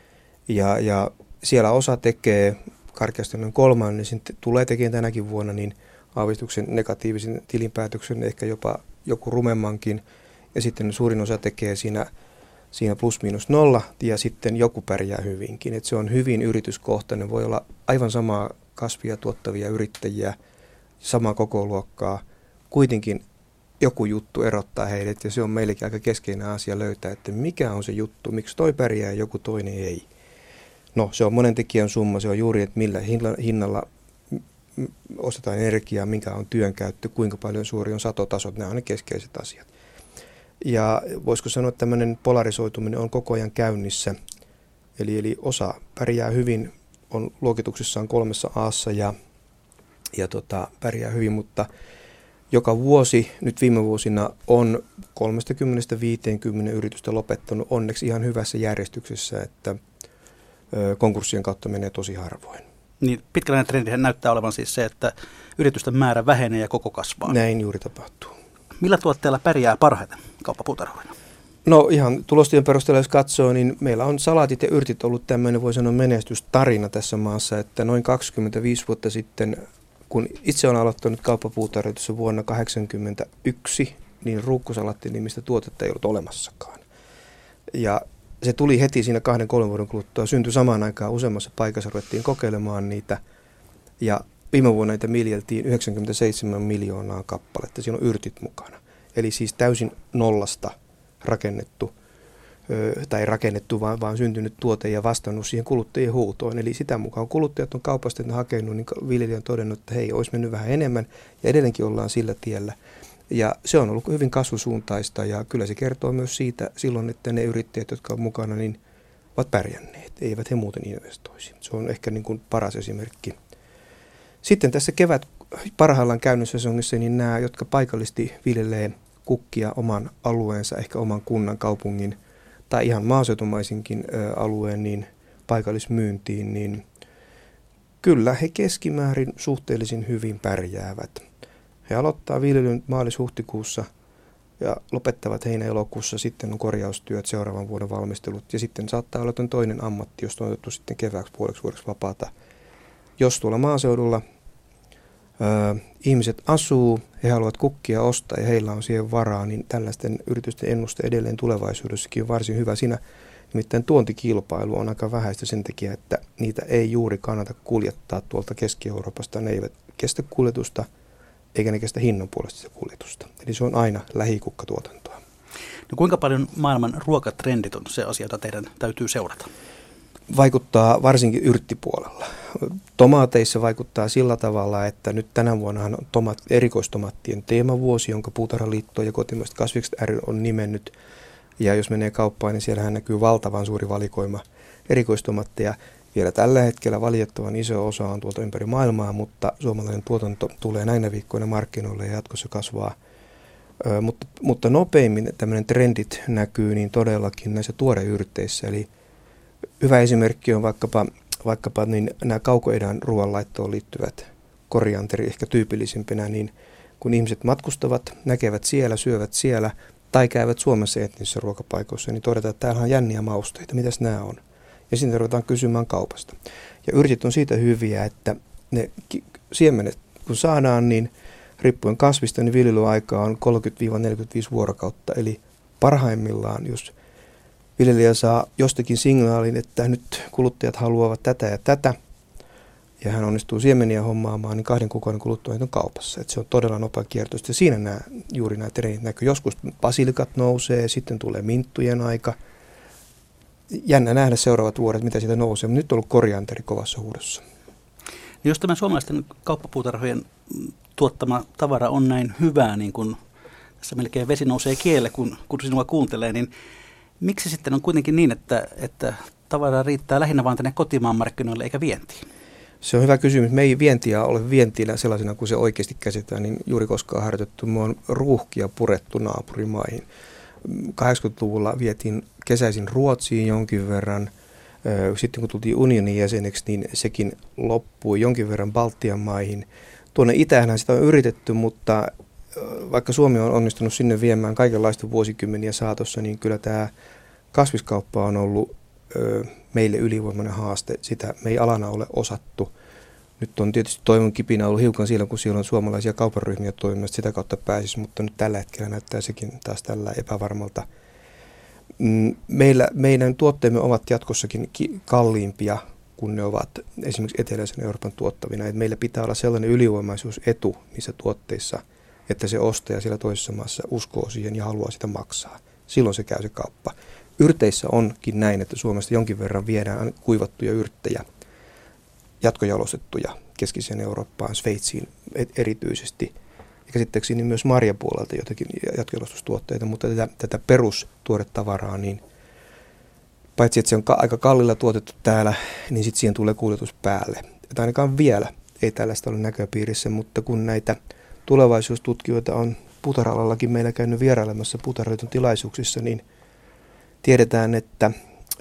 ja siellä osa tekee karkeasti noin kolman, niin sitten tulee tekemään tänäkin vuonna niin aavistuksen negatiivisen tilinpäätöksen, ehkä jopa joku rumemmankin. Ja sitten suurin osa tekee siinä plus miinus nolla ja sitten joku pärjää hyvinkin. Et se on hyvin yrityskohtainen. Voi olla aivan samaa kasvia tuottavia yrittäjiä, samaa kokoluokkaa. Kuitenkin joku juttu erottaa heidät ja se on meillekin aika keskeinen asia löytää, että mikä on se juttu, miksi toi pärjää ja joku toinen ei. No se on monen tekijän summa, se on juuri, että millä hinnalla ostetaan energiaa, mikä on työnkäyttö, kuinka paljon suuri on satotasot, nämä on ne keskeiset asiat. Ja voisiko sanoa, että tämmöinen polarisoituminen on koko ajan käynnissä, eli osa pärjää hyvin, on luokituksissaan 3 A:ssa ja pärjää hyvin, mutta joka vuosi, nyt viime vuosina, on 30-50 yritystä lopettanut onneksi ihan hyvässä järjestyksessä, että konkurssien kautta menee tosi harvoin. Niin pitkällinen trendihän näyttää olevan siis se, että yritysten määrä vähenee ja koko kasvaa. Näin juuri tapahtuu. Millä tuotteella pärjää parhaiten kauppapuutarhoina? No ihan tulostiön perusteella jos katsoo, niin meillä on salaatit ja yrtit ollut tämmöinen, voi sanoa, menestystarina tässä maassa, että noin 25 vuotta sitten, kun itse olen aloittanut kauppapuutarhoitussa vuonna 1981, niin ruukkusalatti-nimistä tuotetta ei ollut olemassakaan. Ja se tuli heti siinä 2-3 vuoden kuluttua, syntyi samaan aikaan useammassa paikassa, ruvettiin kokeilemaan niitä ja viime vuonna niitä viljeltiin 97 miljoonaa kappaletta, siinä on yrtit mukana. Eli siis täysin nollasta rakennettu, tai rakennettu, vaan syntynyt tuote ja vastannut siihen kuluttajien huutoon. Eli sitä mukaan kuluttajat on kaupasta hakenut, niin viljelijä on todennut, että hei, olisi mennyt vähän enemmän ja edelleenkin ollaan sillä tiellä. Ja se on ollut hyvin kasvusuuntaista ja kyllä se kertoo myös siitä silloin, että ne yrittäjät, jotka on mukana, niin ovat pärjänneet. Eivät he muuten investoisi. Se on ehkä niin kuin paras esimerkki. Sitten tässä kevät parhaillaan käynnissä sesongissa, niin nämä, jotka paikallisesti viljelee kukkia oman alueensa, ehkä oman kunnan, kaupungin tai ihan maaseutumaisinkin alueen niin paikallismyyntiin, niin kyllä he keskimäärin suhteellisen hyvin pärjäävät. He aloittaa viljelyn maalis-huhtikuussa ja lopettavat heinä-elokuussa, sitten on korjaustyöt, seuraavan vuoden valmistelut ja sitten saattaa olla toinen ammatti, jos on otettu sitten kevääksi puoleksi vuodeksi vapaata. Jos tuolla maaseudulla ihmiset asuu, he haluavat kukkia ostaa ja heillä on siihen varaa, niin tällaisten yritysten ennuste edelleen tulevaisuudessakin on varsin hyvä. Siinä nimittäin tuontikilpailu on aika vähäistä sen takia, että niitä ei juuri kannata kuljettaa tuolta Keski-Euroopasta. Ne eivät kestä kuljetusta eikä ne kestä hinnan puolesta sitä kuljetusta. Eli se on aina lähikukkatuotantoa. No kuinka paljon maailman ruokatrendit on se asia, jota teidän täytyy seurata? Vaikuttaa varsinkin yrttipuolella. Tomaateissa vaikuttaa sillä tavalla, että nyt tänä vuonna on erikoistomaattien teemavuosi, jonka Puutarhaliitto ja Kotimaiset kasvikset ry on nimennyt. Ja jos menee kauppaan, niin siellähän näkyy valtavan suuri valikoima erikoistomaatteja. Vielä tällä hetkellä valitettavan iso osa on tuolta ympäri maailmaa, mutta suomalainen tuotanto tulee näinä viikkoina markkinoille ja jatkossa kasvaa. Mutta nopeimmin tämmöinen trendit näkyy niin todellakin näissä tuoreyrteissä. Eli hyvä esimerkki on vaikkapa niin nämä kaukoidän ruoanlaittoon liittyvät korianteri ehkä tyypillisimpänä, niin kun ihmiset matkustavat, näkevät siellä, syövät siellä, tai käyvät Suomessa etnisissä ruokapaikoissa, niin todetaan, että täällä on jänniä mausteita, mitäs nämä on. Ja sitten ruvetaan kysymään kaupasta. Ja yrtit on siitä hyviä, että ne siemenet, kun saadaan, niin riippuen kasvista, niin viljelyaika on 30-45 vuorokautta. Eli parhaimmillaan, jos viljelijä saa jostakin signaalin, että nyt kuluttajat haluavat tätä ja tätä, ja hän onnistuu siemeniä hommaamaan, niin 2 kuukauden kuluttua on kaupassa. Että se on todella nopea kiertoista. Ja siinä juuri nämä trendit näkyy. Joskus basilikat nousee, sitten tulee minttujen aika. Jännä nähdä seuraavat vuodet, mitä siitä nousee. Mutta nyt on ollut korianteri kovassa huudossa. Jos tämä suomalaisten kauppapuutarhojen tuottama tavara on näin hyvää, niin kuin tässä melkein vesi nousee kielle, kun sinua kuuntelee, niin miksi sitten on kuitenkin niin, että tavara riittää lähinnä vain tänne kotimaan markkinoille eikä vientiin? Se on hyvä kysymys. Me ei vientiä ole vientinä sellaisena kuin se oikeasti käsitään, niin juuri koska on harjoitettu, me on ruuhkia purettu naapurimaihin. 80-luvulla vietiin kesäisin Ruotsiin jonkin verran. Sitten kun tultiin unionin jäseneksi, niin sekin loppui jonkin verran Baltian maihin. Tuonne itäänhän sitä on yritetty, mutta vaikka Suomi on onnistunut sinne viemään kaikenlaista vuosikymmeniä saatossa, niin kyllä tämä kasviskauppa on ollut meille ylivoimainen haaste. Sitä me ei alana ole osattu. Nyt on tietysti toivon kipinä ollut hiukan siellä, kun siellä on suomalaisia kaupanryhmiä toimimassa, sitä kautta pääsisi, mutta nyt tällä hetkellä näyttää sekin taas tällä epävarmalta. Meidän tuotteemme ovat jatkossakin kalliimpia kuin ne ovat esimerkiksi eteläisen Euroopan tuottavina. Et meillä pitää olla sellainen ylivoimaisuusetu niissä tuotteissa, että se ostaja siellä toisessa maassa uskoo siihen ja haluaa sitä maksaa. Silloin se käy se kauppa. Yrteissä onkin näin, että Suomesta jonkin verran viedään kuivattuja yrttejä, jatkojalostettuja keskiseen Eurooppaan, Sveitsiin erityisesti. Ja käsittääkseni myös marjapuolelta jotakin jatkojalostustuotteita, mutta tätä perustuoretavaraa, niin paitsi että se on aika kallilla tuotettu täällä, niin sitten siihen tulee kuljetus päälle. Että ainakaan vielä ei tällaista ole näköpiirissä, mutta kun näitä tulevaisuustutkijoita on puutarha-alallakin meillä käynyt vierailemassa puutarhaliiton tilaisuuksissa, niin tiedetään, että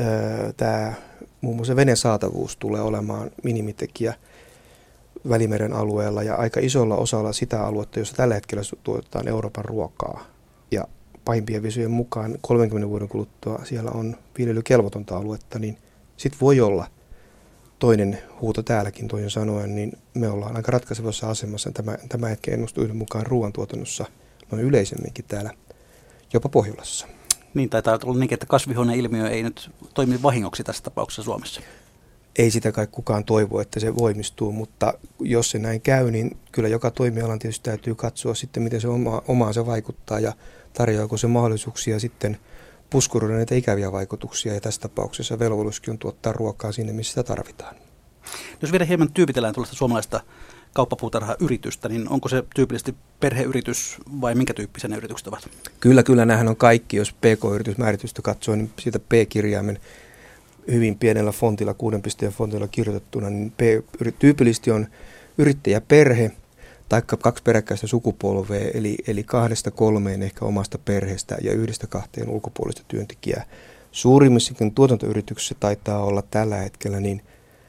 tämä muun muassa veden saatavuus tulee olemaan minimitekijä Välimeren alueella ja aika isolla osalla sitä aluetta, jossa tällä hetkellä tuotetaan Euroopan ruokaa. Ja pahimpien visiojen mukaan 30 vuoden kuluttua siellä on viljelykelvotonta aluetta, niin sitten voi olla toinen huuto täälläkin, toisin sanoen, niin me ollaan aika ratkaisevassa asemassa tämä hetken ennustuiden mukaan ruoantuotannossa noin yleisemminkin täällä, jopa Pohjolassa. Niin, taitaa olla niin, että kasvihuoneilmiö ei nyt toimi vahingoksi tässä tapauksessa Suomessa. Ei sitä kai kukaan toivo, että se voimistuu, mutta jos se näin käy, niin kyllä joka toimialan tietysti täytyy katsoa sitten, miten se omaansa vaikuttaa ja tarjoako se mahdollisuuksia sitten puskuroida näitä ikäviä vaikutuksia. Ja tässä tapauksessa velvollisuuskin on tuottaa ruokaa sinne, missä sitä tarvitaan. Jos vielä hieman tyypitellään tuollaista suomalaista kauppapuutarha-yritystä, niin onko se tyypillisesti perheyritys vai minkä tyyppisiä ne yritykset ovat? Kyllä, nämähän on kaikki. Jos PK-yritysmääritystä katsoo, niin siitä P-kirjaimen hyvin pienellä fontilla, 6 pisteen fontilla kirjoitettuna, niin tyypillisesti on yrittäjäperhe tai 2 peräkkäistä sukupolvea, eli 2-3 ehkä omasta perheestä ja 1-2 ulkopuolista työntekijää. Suurimmissakin tuotantoyrityksissä taitaa olla tällä hetkellä niin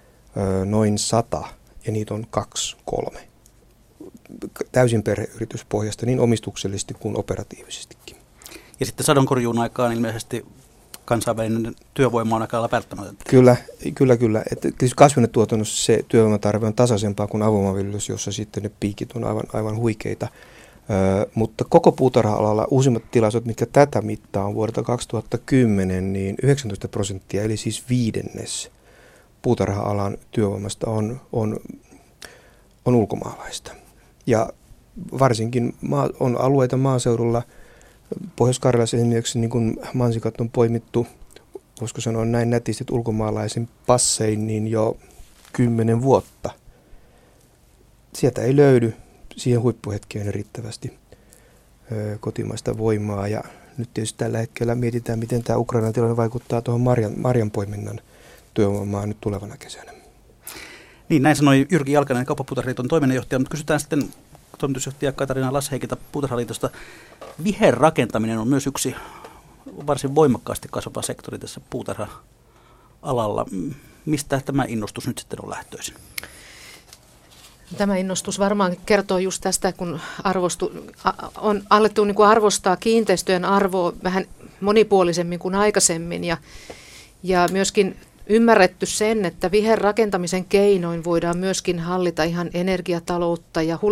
noin 100, ja niitä on 2-3. Täysin perheyrityspohjasta niin omistuksellisesti kuin operatiivisestikin. Ja sitten sadonkorjuun aikaan ilmeisesti kansainvälinen työvoima on aika lailla välttämätöntä. Kyllä. Että kasvihuonetuotannossa se työvoimatarve on tasaisempaa kuin avomaanviljelyssä, jossa sitten ne piikit on aivan huikeita. Mutta koko puutarha-alalla uusimmat tilastot, mitkä tätä mittaa on vuodelta 2010, niin 19%, eli siis 1/5 puutarha-alan työvoimasta on ulkomaalaista. Ja varsinkin on alueita maaseudulla, Pohjois-Karjalassa esimerkiksi niin kun mansikat on poimittu, voisiko sanoa näin nätisti, ulkomaalaisen passein, niin jo 10 vuotta. Sieltä ei löydy siihen huippuhetkeen riittävästi kotimaista voimaa. Ja nyt tietysti tällä hetkellä mietitään, miten tämä Ukrainan tilanne vaikuttaa tuohon marjanpoiminnan työvoimaan nyt tulevana kesänä. Niin, näin sanoi Jyrki Jalkanen, Kauppapuutarhaliiton toiminnanjohtaja, mutta kysytään sitten toimitusjohtaja Katarina Lasheikilta Puutarhaliitosta. Viherrakentaminen on myös yksi varsin voimakkaasti kasvava sektori tässä puutarha-alalla. Mistä tämä innostus nyt sitten on lähtöisin? Tämä innostus varmaan kertoo just tästä, kun on alettu niin kuin arvostaa kiinteistöjen arvoa vähän monipuolisemmin kuin aikaisemmin ja myöskin ymmärretty sen, että viherrakentamisen keinoin voidaan myöskin hallita ihan energiataloutta ja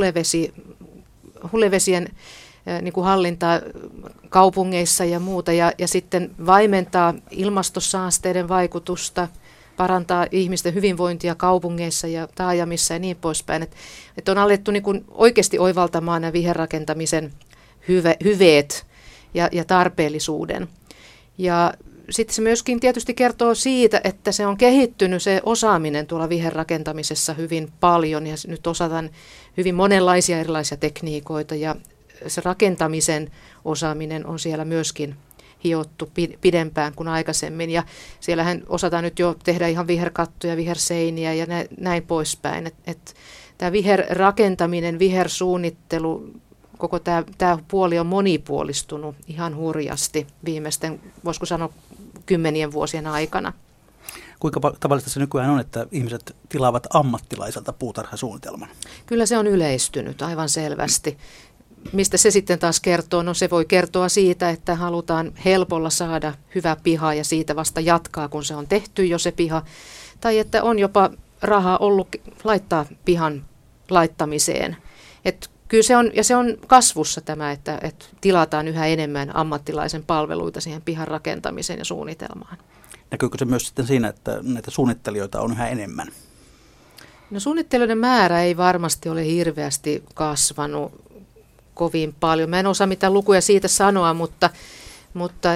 hulevesien niin kuin hallintaa kaupungeissa ja muuta ja sitten vaimentaa ilmastosaasteiden vaikutusta, parantaa ihmisten hyvinvointia kaupungeissa ja taajamissa ja niin poispäin. Että on alettu niin kuin oikeasti oivaltamaan nämä viherrakentamisen hyveet ja tarpeellisuuden. Ja sitten se myöskin tietysti kertoo siitä, että se on kehittynyt se osaaminen tuolla viherrakentamisessa hyvin paljon ja nyt osataan hyvin monenlaisia erilaisia tekniikoita ja se rakentamisen osaaminen on siellä myöskin hiottu pidempään kuin aikaisemmin ja siellähän osataan nyt jo tehdä ihan viherkattoja, viherseiniä ja näin poispäin. Tämä viherrakentaminen, vihersuunnittelu, koko tämä puoli on monipuolistunut ihan hurjasti viimeisten, voisiko sanoa, 10 vuosien aikana. Kuinka tavallista se nykyään on, että ihmiset tilaavat ammattilaiselta puutarhasuunnitelman? Kyllä se on yleistynyt aivan selvästi. Mistä se sitten taas kertoo? No se voi kertoa siitä, että halutaan helpolla saada hyvä piha ja siitä vasta jatkaa, kun se on tehty jo se piha. Tai että on jopa rahaa ollut laittaa pihan laittamiseen. Kyllä se on kasvussa tämä, että tilataan yhä enemmän ammattilaisen palveluita siihen pihan rakentamiseen ja suunnitelmaan. Näkyykö se myös sitten siinä, että näitä suunnittelijoita on yhä enemmän? No suunnittelijoiden määrä ei varmasti ole hirveästi kasvanut kovin paljon. Mä en osaa mitään lukuja siitä sanoa, mutta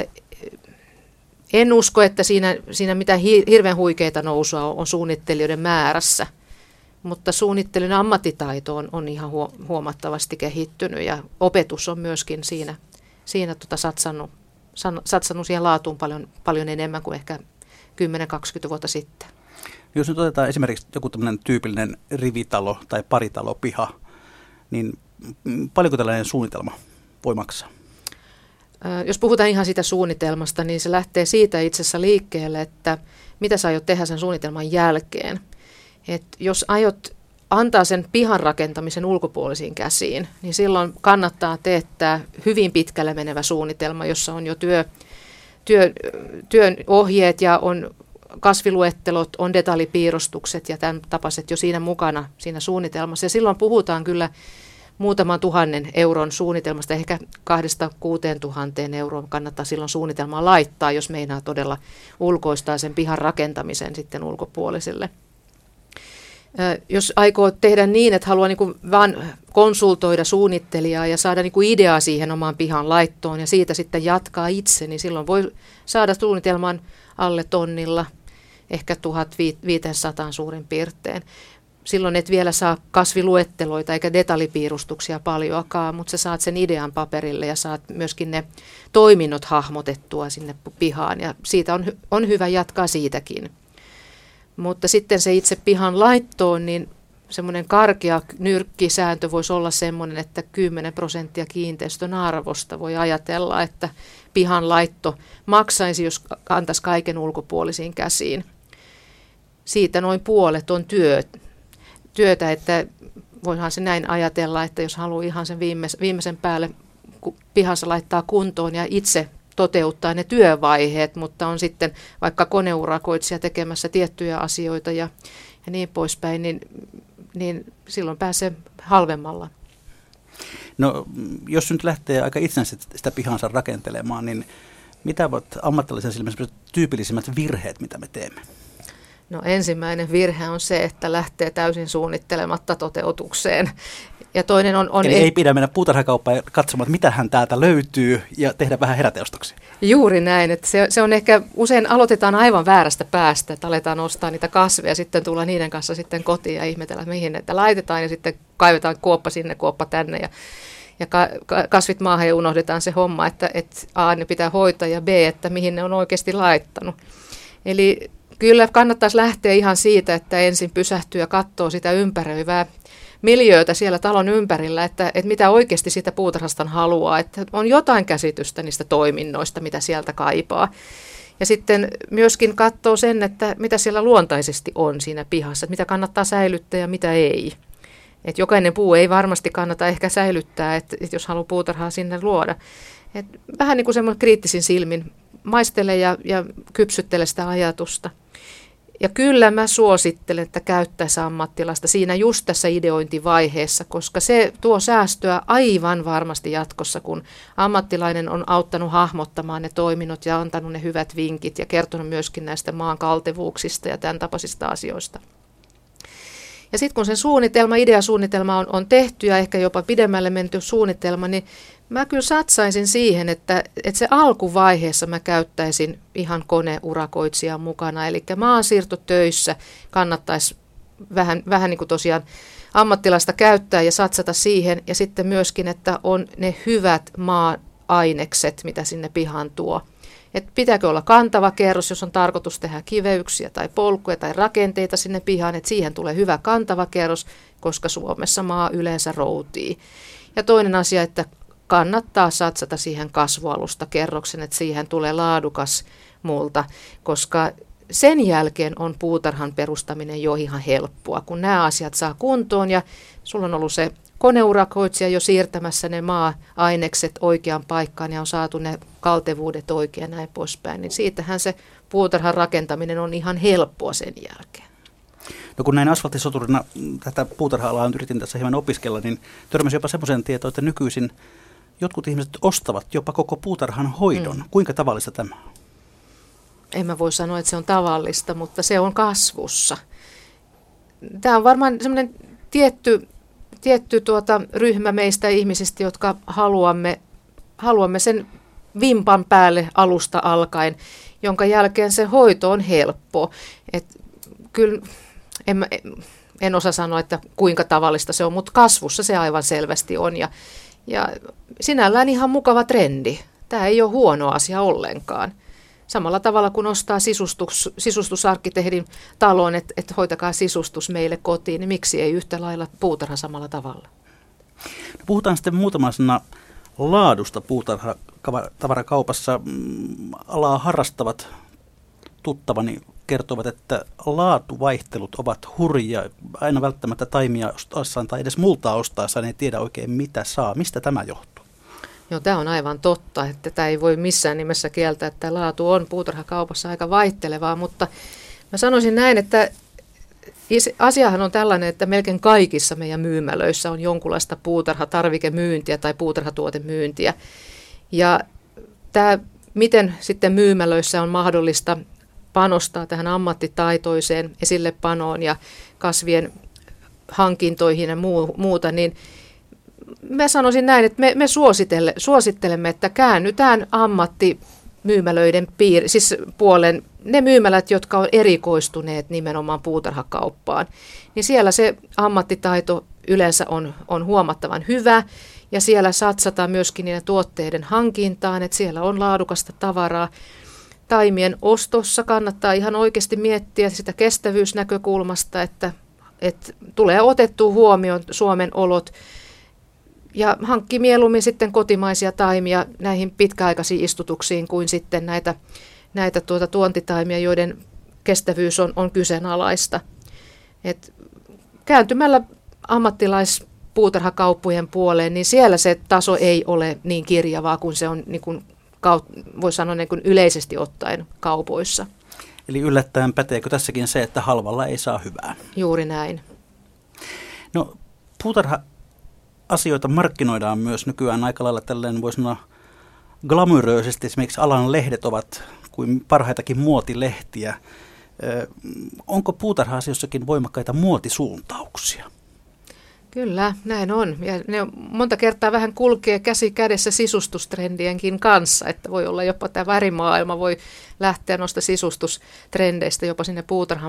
en usko, että siinä mitään hirveän huikeita nousua on suunnittelijoiden määrässä. Mutta suunnittelijan ammattitaito on ihan huomattavasti kehittynyt ja opetus on myöskin siinä satsannut siihen laatuun paljon enemmän kuin ehkä 10-20 vuotta sitten. Jos nyt otetaan esimerkiksi joku tämmöinen tyypillinen rivitalo tai paritalopiha, niin paljonko tällainen suunnitelma voi maksaa? Jos puhutaan ihan siitä suunnitelmasta, niin se lähtee siitä itse asiassa liikkeelle, että mitä sä aiot tehdä sen suunnitelman jälkeen. Et jos aiot antaa sen pihan rakentamisen ulkopuolisiin käsiin, niin silloin kannattaa teettää hyvin pitkälle menevä suunnitelma, jossa on jo työn ohjeet ja on kasviluettelot, on detaljipiirustukset ja tämän tapaiset jo siinä mukana siinä suunnitelmassa. Ja silloin puhutaan kyllä muutaman 1 000 euron suunnitelmasta, ehkä 2 000–6 000 euroa kannattaa silloin suunnitelmaa laittaa, jos meinaa todella ulkoistaa sen pihan rakentamisen sitten ulkopuoliselle. Jos aikoo tehdä niin, että haluaa niin vaan konsultoida suunnittelijaa ja saada niin ideaa siihen omaan pihan laittoon ja siitä sitten jatkaa itse, niin silloin voi saada suunnitelman alle 1 000, ehkä 1500 suurin piirtein. Silloin et vielä saa kasviluetteloita eikä detaljipiirustuksia paljoakaan, mutta sä saat sen idean paperille ja saat myöskin ne toiminnot hahmotettua sinne pihaan ja siitä on hyvä jatkaa siitäkin. Mutta sitten se itse pihan laittoon, niin semmoinen karkea nyrkkisääntö voisi olla semmoinen, että 10% kiinteistön arvosta voi ajatella, että pihan laitto maksaisi, jos antaisi kaiken ulkopuolisiin käsiin. Siitä noin puolet on työtä, että voihan se näin ajatella, että jos haluaa ihan sen viimeisen päälle pihansa laittaa kuntoon ja itse toteuttaa ne työvaiheet, mutta on sitten vaikka koneurakoitsija tekemässä tiettyjä asioita ja niin poispäin, niin silloin pääsee halvemmalla. No, jos nyt lähtee aika itsenäisesti sitä pihansa rakentelemaan, niin mitä ovat ammattilaisen silmässä tyypillisimmät virheet, mitä me teemme? No ensimmäinen virhe on se, että lähtee täysin suunnittelematta toteutukseen. Ja toinen on eli ei pidä mennä puutarhakauppaan ja katsomaan, että mitähän täältä löytyy ja tehdä vähän heräteostoksia. Juuri näin, että se on ehkä usein aloitetaan aivan väärästä päästä, että aletaan ostaa niitä kasveja ja sitten tullaan niiden kanssa sitten kotiin ja ihmetellä, mihin ne laitetaan ja sitten kaivetaan kuoppa sinne, kuoppa tänne ja kasvit maahan ja unohdetaan se homma, että A, ne pitää hoitaa ja B, että mihin ne on oikeasti laittanut. Eli kyllä kannattaisi lähteä ihan siitä, että ensin pysähtyy ja katsoo sitä ympäröivää miljöötä siellä talon ympärillä, että mitä oikeasti siitä puutarhasta haluaa, että on jotain käsitystä niistä toiminnoista, mitä sieltä kaipaa. Ja sitten myöskin katsoo sen, että mitä siellä luontaisesti on siinä pihassa, että mitä kannattaa säilyttää ja mitä ei. Et jokainen puu ei varmasti kannata ehkä säilyttää, että jos haluaa puutarhaa sinne luoda. Et vähän niin kuin semmoinen kriittisin silmin maistele ja kypsyttele sitä ajatusta. Ja kyllä mä suosittelen, että käyttäisi ammattilaista siinä just tässä ideointivaiheessa, koska se tuo säästöä aivan varmasti jatkossa, kun ammattilainen on auttanut hahmottamaan ne toiminnot ja antanut ne hyvät vinkit ja kertonut myöskin näistä maan kaltevuuksista ja tämän tapaisista asioista. Ja sitten kun se ideasuunnitelma on tehty ja ehkä jopa pidemmälle menty suunnitelma, niin mä kyllä satsaisin siihen, että se alkuvaiheessa mä käyttäisin ihan koneurakoitsijan mukana. Eli maansiirtotöissä kannattaisi vähän niin kuin tosiaan ammattilaista käyttää ja satsata siihen. Ja sitten myöskin, että on ne hyvät maa-ainekset, mitä sinne pihaan tuo. Et pitääkö olla kantava kerros, jos on tarkoitus tehdä kiveyksiä tai polkuja tai rakenteita sinne pihaan, että siihen tulee hyvä kantava kerros, koska Suomessa maa yleensä routii. Ja toinen asia, että kannattaa satsata siihen kasvualustakerroksen, että siihen tulee laadukas multa, koska sen jälkeen on puutarhan perustaminen jo ihan helppoa, kun nämä asiat saa kuntoon ja sulla on ollut se koneurakoitsija jo siirtämässä ne maa-ainekset oikeaan paikkaan ja on saatu ne kaltevuudet oikein ja näin poispäin, niin siitähän se puutarhan rakentaminen on ihan helppoa sen jälkeen. No kun näin asfalttisoturina tätä puutarha-alaa yritin tässä hieman opiskella, niin törmäsin jopa semmoisen tietoon, että nykyisin jotkut ihmiset ostavat jopa koko puutarhan hoidon. Kuinka tavallista tämä on? En mä voi sanoa, että se on tavallista, mutta se on kasvussa. Tämä on varmaan semmoinen tietty ryhmä meistä ihmisistä, jotka haluamme sen vimpan päälle alusta alkaen, jonka jälkeen se hoito on helppo. Et kyllä en osaa sanoa, että kuinka tavallista se on, mutta kasvussa se aivan selvästi on. Ja sinällään ihan mukava trendi. Tämä ei ole huono asia ollenkaan. Samalla tavalla kuin ostaa sisustusarkkitehdin talon, että hoitakaa sisustus meille kotiin, niin miksi ei yhtä lailla puutarha samalla tavalla? No puhutaan sitten muutama sana laadusta puutarhatavarakauppassa. Alaa harrastavat tuttavani kertovat, että laatuvaihtelut ovat hurjia. Aina välttämättä taimia ostaessaan tai edes multaa ostaessaan ei tiedä oikein mitä saa. Mistä tämä johtuu? Joo, tämä on aivan totta, että tämä ei voi missään nimessä kieltää, että laatu on puutarhakaupassa aika vaihtelevaa, mutta mä sanoisin näin, että asiahan on tällainen, että melkein kaikissa meidän myymälöissä on jonkunlaista puutarhatarvikemyyntiä tai puutarhatuotemyyntiä. Ja tämä, miten sitten myymälöissä on mahdollista panostaa tähän ammattitaitoiseen esillepanoon ja kasvien hankintoihin ja muuta, niin mä sanoisin näin, että me suosittelemme, että käännytään ammattimyymälöiden puolen, ne myymälät, jotka on erikoistuneet nimenomaan puutarhakauppaan, niin siellä se ammattitaito yleensä on huomattavan hyvä ja siellä satsataan myöskin niiden tuotteiden hankintaan, että siellä on laadukasta tavaraa. Taimien ostossa kannattaa ihan oikeasti miettiä sitä kestävyysnäkökulmasta, että tulee otettua huomioon Suomen olot ja hankki mieluummin sitten kotimaisia taimia näihin pitkäaikaisiin istutuksiin kuin sitten näitä tuontitaimia, joiden kestävyys on kyseenalaista. Et kääntymällä ammattilaispuutarhakauppojen puoleen, niin siellä se taso ei ole niin kirjavaa kuin se on, niin kuin, voi sanoa niin kuin yleisesti ottaen kaupoissa. Eli yllättäen päteekö tässäkin se, että halvalla ei saa hyvää? Juuri näin. No puutarha-asioita markkinoidaan myös nykyään aika lailla tälleen, voi sanoa glamuröisesti. Esimerkiksi alan lehdet ovat kuin parhaitakin muotilehtiä. Onko puutarha-asioissakin voimakkaita muotisuuntauksia? Kyllä, näin on. Ja ne monta kertaa vähän kulkee käsi kädessä sisustustrendienkin kanssa, että voi olla jopa tämä värimaailma voi lähteä noista sisustustrendeistä jopa sinne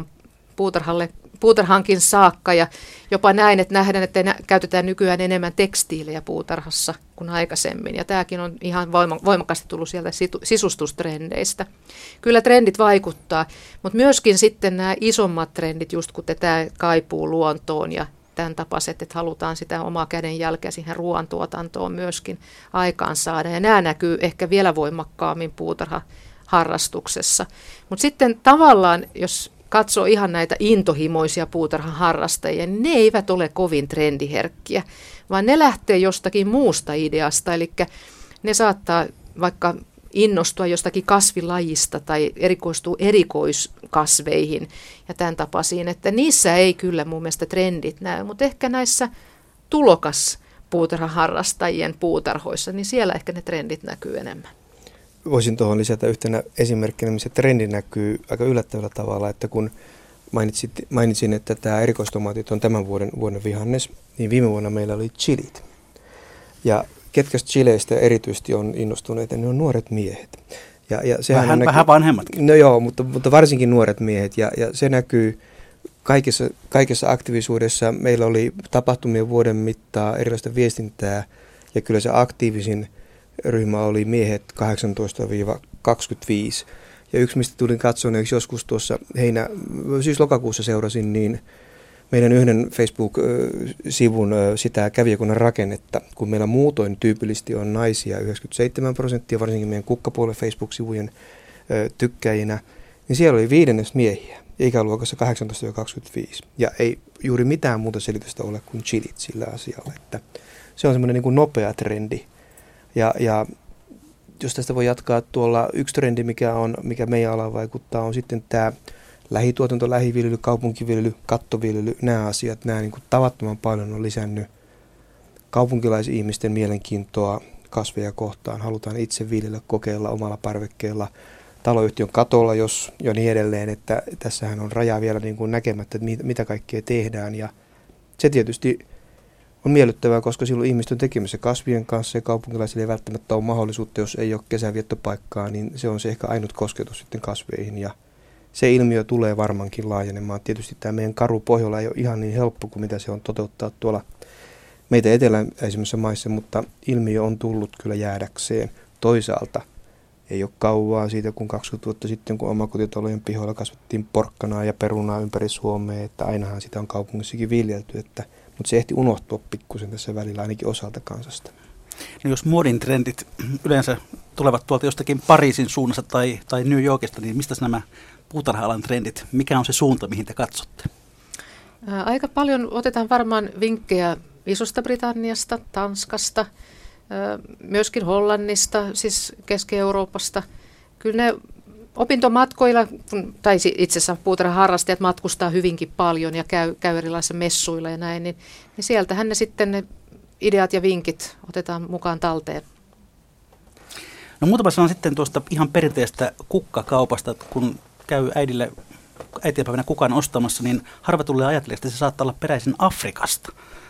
puutarhankin saakka ja jopa näin, että nähdään, että käytetään nykyään enemmän tekstiilejä puutarhassa kuin aikaisemmin ja tämäkin on ihan voimakkaasti tullut sieltä sisustustrendeistä. Kyllä trendit vaikuttaa, mutta myöskin sitten nämä isommat trendit, just kun tämä kaipuu luontoon ja tämän tapaiset, että halutaan sitä omaa kädenjälkeä siihen ruoantuotantoon myöskin aikaan saada. Ja nämä näkyy ehkä vielä voimakkaammin puutarhaharrastuksessa. Mutta sitten tavallaan, jos katsoo ihan näitä intohimoisia puutarhan harrastajia, niin ne eivät ole kovin trendiherkkiä, vaan ne lähtee jostakin muusta ideasta, eli ne saattaa vaikka innostua jostakin kasvilajista tai erikoistuu erikoiskasveihin ja tämän tapaisiin, että niissä ei kyllä mun mielestä trendit näy, mutta ehkä näissä tulokaspuutarhaharrastajien puutarhoissa, niin siellä ehkä ne trendit näkyy enemmän. Voisin tuohon lisätä yhtenä esimerkkinä, missä trendi näkyy aika yllättävällä tavalla, että kun mainitsin, että tämä erikoistomaatit on tämän vuoden vihannes, niin viime vuonna meillä oli chilit. Ja ketkä chileistä erityisesti on innostuneita, ne on nuoret miehet. Ja vähän vanhemmatkin. No joo, mutta varsinkin nuoret miehet. Ja se näkyy kaikessa aktiivisuudessa. Meillä oli tapahtumia vuoden mittaa erilaista viestintää, ja kyllä se aktiivisin ryhmä oli miehet 18-25. Ja yksi, mistä tulin katsoneeksi joskus tuossa lokakuussa seurasin, niin meidän yhden Facebook-sivun sitä kävijäkunnan rakennetta, kun meillä muutoin tyypillisesti on naisia 97%, varsinkin meidän kukkapuolen Facebook-sivujen tykkäjinä, niin siellä oli 5% miehiä, ikäluokassa 18-25. Ja ei juuri mitään muuta selitystä ole kuin chilit sillä asialla, että se on semmoinen niin kuin nopea trendi. Ja jos tästä voi jatkaa tuolla, yksi trendi, mikä meidän alaan vaikuttaa, on sitten tämä lähituotanto, lähiviljely, kaupunkiviljely, kattoviljely, nämä asiat, nämä niin kuin tavattoman paljon on lisännyt kaupunkilaisihmisten mielenkiintoa kasveja kohtaan. Halutaan itse viljellä, kokeilla omalla parvekkeella, taloyhtiön katolla, jos jo niin edelleen, että tässähän on raja vielä niin kuin näkemättä, että mitä kaikkea tehdään. Ja se tietysti on miellyttävää, koska silloin ihmiset on tekemässä kasvien kanssa ja kaupunkilaisille ei välttämättä ole mahdollisuutta, jos ei ole kesäviettopaikkaa, niin se on se ehkä ainut kosketus sitten kasveihin. Ja se ilmiö tulee varmaankin laajenemaan. Tietysti tämä meidän karu Pohjola ei ole ihan niin helppo kuin mitä se on toteuttaa tuolla meitä eteläisimmissä maissa, mutta ilmiö on tullut kyllä jäädäkseen. Toisaalta ei ole kauaa siitä, kun 20 vuotta sitten, kun omakotitalojen pihoilla kasvattiin porkkanaa ja perunaa ympäri Suomea, että ainahan sitä on kaupungissakin viljelty, mutta se ehti unohtua pikkusen tässä välillä ainakin osalta kansasta. No jos muodin trendit yleensä tulevat tuolta jostakin Pariisin suunnasta tai New Yorkista, niin mistä nämä puutarha-alan trendit, mikä on se suunta, mihin te katsotte? Aika paljon otetaan varmaan vinkkejä Isosta Britanniasta, Tanskasta, myöskin Hollannista, siis Keski-Euroopasta. Kyllä ne opintomatkoilla, tai itse asiassa puutarhaharrastajat matkustaa hyvinkin paljon ja käy erilaisissa messuilla ja näin, niin sieltähän ne sitten ne ideat ja vinkit otetaan mukaan talteen. No muutama sana sitten tuosta ihan perinteistä kukkakaupasta, kun käy äitienpäivänä kukan ostamassa, niin harva tulee ajatella, että se saattaa olla peräisin Afrikasta.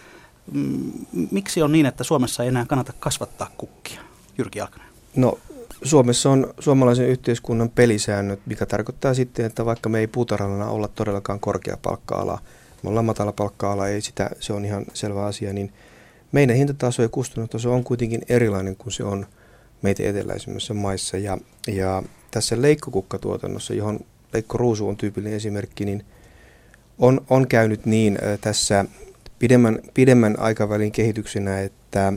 Miksi on niin, että Suomessa ei enää kannata kasvattaa kukkia? Jyrki Jalkanen. No Suomessa on suomalaisen yhteiskunnan pelisäännöt, mikä tarkoittaa sitten, että vaikka me ei puutarhalla olla todellakaan korkea palkka-ala, me ollaan matala palkka-ala, se on ihan selvä asia, niin meidän hintataso ja kustannustaso on kuitenkin erilainen kuin se on meitä eteläisimmissä maissa. Ja tässä leikkokukkatuotannossa, johon leikkoruusu on tyypillinen esimerkki, niin on käynyt niin tässä pidemmän aikavälin kehityksenä, että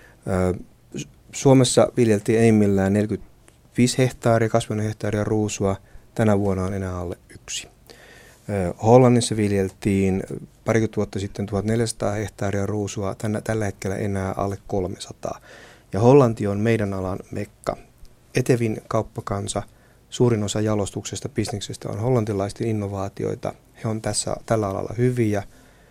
Suomessa viljeltiin enimmillään 45 hehtaaria, kasvinen hehtaaria ruusua. Tänä vuonna on enää alle 1. Hollannissa viljeltiin parikymmentä vuotta sitten 1400 hehtaaria ruusua, tällä hetkellä enää alle 300. Ja Hollanti on meidän alan mekka. Etevin kauppakansa, suurin osa jalostuksesta, bisneksestä on hollantilaisten innovaatioita. He on tällä alalla hyviä,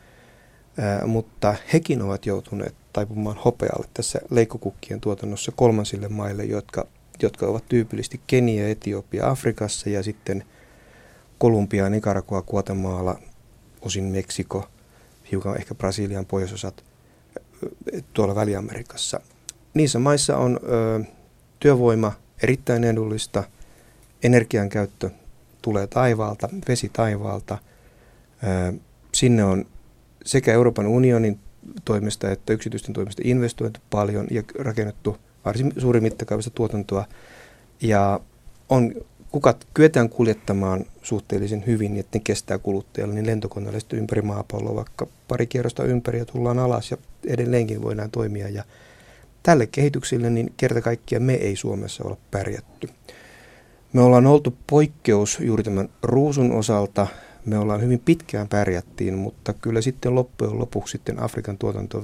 mutta hekin ovat joutuneet taipumaan hopealle tässä leikkokukkien tuotannossa kolmansille maille, jotka ovat tyypillisesti Kenia, Etiopia, Afrikassa ja sitten Kolumbia, Nicaragua, Guatemala, osin Meksiko, hiukan ehkä Brasilian pohjoisosat tuolla Väli-Amerikassa. Niissä maissa on työvoima erittäin edullista, energiankäyttö tulee taivaalta, vesi taivaalta. Sinne on sekä Euroopan unionin toimesta että yksityisten toimesta investoitu paljon ja rakennettu varsin suuri mittakaavista tuotantoa. Ja kukat kyetään kuljettamaan suhteellisen hyvin, että ne kestää kuluttajalle, niin lentokoneella sitten ympäri maapalloa vaikka pari kierrosta ympäri ja tullaan alas ja edelleenkin voidaan toimia. Ja tälle kehitykselle niin kerta kaikkiaan me ei Suomessa olla pärjätty. Me ollaan oltu poikkeus juuri tämän ruusun osalta. Me ollaan hyvin pitkään pärjättiin, mutta kyllä sitten loppujen lopuksi sitten Afrikan tuotanto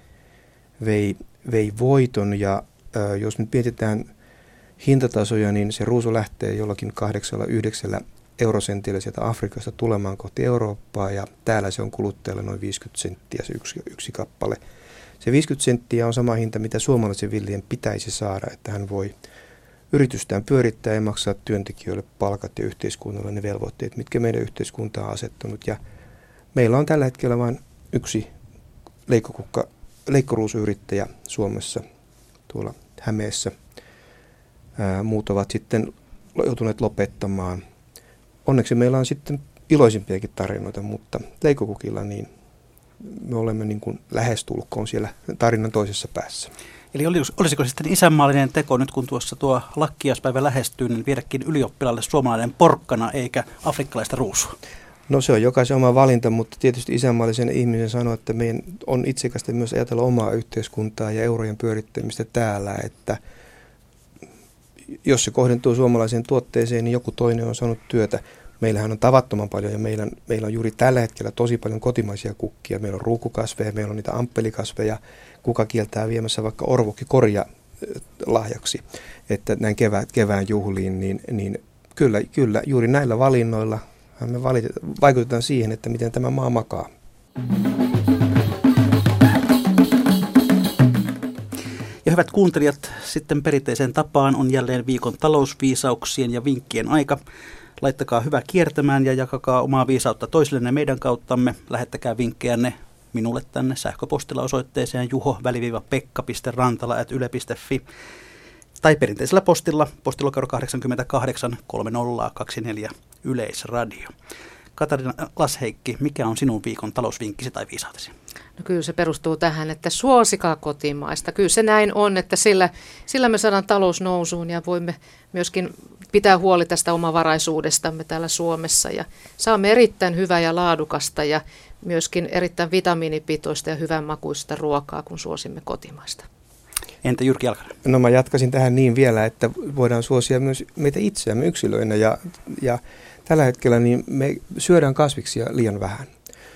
vei voiton. Ja jos nyt mietitään hintatasoja, niin se ruusu lähtee jollakin 8-9 eurosentillä sieltä Afrikasta tulemaan kohti Eurooppaa, ja täällä se on kuluttajalle noin 50 senttiä se yksi kappale. Se 50 senttiä on sama hinta, mitä suomalaisen viljelijän pitäisi saada, että hän voi yritystään pyörittää ja maksaa työntekijöille palkat ja yhteiskunnalle ne velvoitteet, mitkä meidän yhteiskunta on asettanut. Ja meillä on tällä hetkellä vain yksi leikkoruusuyrittäjä Suomessa, tuolla Hämeessä. Muut ovat sitten joutuneet lopettamaan. Onneksi meillä on sitten iloisimpiakin tarinoita, mutta leikkokukilla niin me olemme niin kuin lähestulkoon siellä tarinan toisessa päässä. Eli olisiko sitten isänmaallinen teko nyt, kun tuossa tuo lakkiaispäivä lähestyy, niin viedäkin ylioppilaalle suomalainen porkkana eikä afrikkalaista ruusua? No se on jokaisen oma valinta, mutta tietysti isänmaallisen ihmisen sanoo, että meidän on itsekästä myös ajatella omaa yhteiskuntaa ja eurojen pyörittämistä täällä, että jos se kohdentuu suomalaiseen tuotteeseen, niin joku toinen on saanut työtä. Meillähän on tavattoman paljon ja meillä on juuri tällä hetkellä tosi paljon kotimaisia kukkia. Meillä on ruukukasveja, meillä on niitä amppelikasveja. Kuka kieltää viemässä vaikka orvokkikorja lahjaksi, että näin kevään juhliin, niin kyllä juuri näillä valinnoilla me vaikutetaan siihen, että miten tämä maa makaa. Ja hyvät kuuntelijat, sitten perinteiseen tapaan on jälleen viikon talousviisauksien ja vinkkien aika. Laittakaa hyvä kiertämään ja jakakaa omaa viisautta toisillenne meidän kauttamme. Lähettäkää vinkkejänne minulle tänne sähköpostilla osoitteeseen juho-pekka.rantala@yle.fi tai perinteisellä postilla, postilokero 88 3024 Yleisradio. Katarina Lasheikki, mikä on sinun viikon talousvinkkisi tai viisautesi? No kyllä se perustuu tähän, että suosikaa kotimaista. Kyllä se näin on, että sillä me saadaan talous nousuun ja voimme myöskin pitää huoli tästä omavaraisuudestamme täällä Suomessa. Ja saamme erittäin hyvää ja laadukasta ja myöskin erittäin vitamiinipitoista ja hyvänmakuista ruokaa, kun suosimme kotimaista. Entä Jyrki Jalkanen? No mä jatkaisin tähän niin vielä, että voidaan suosia myös meitä itseämme yksilöinä ja tällä hetkellä niin me syödään kasviksia liian vähän.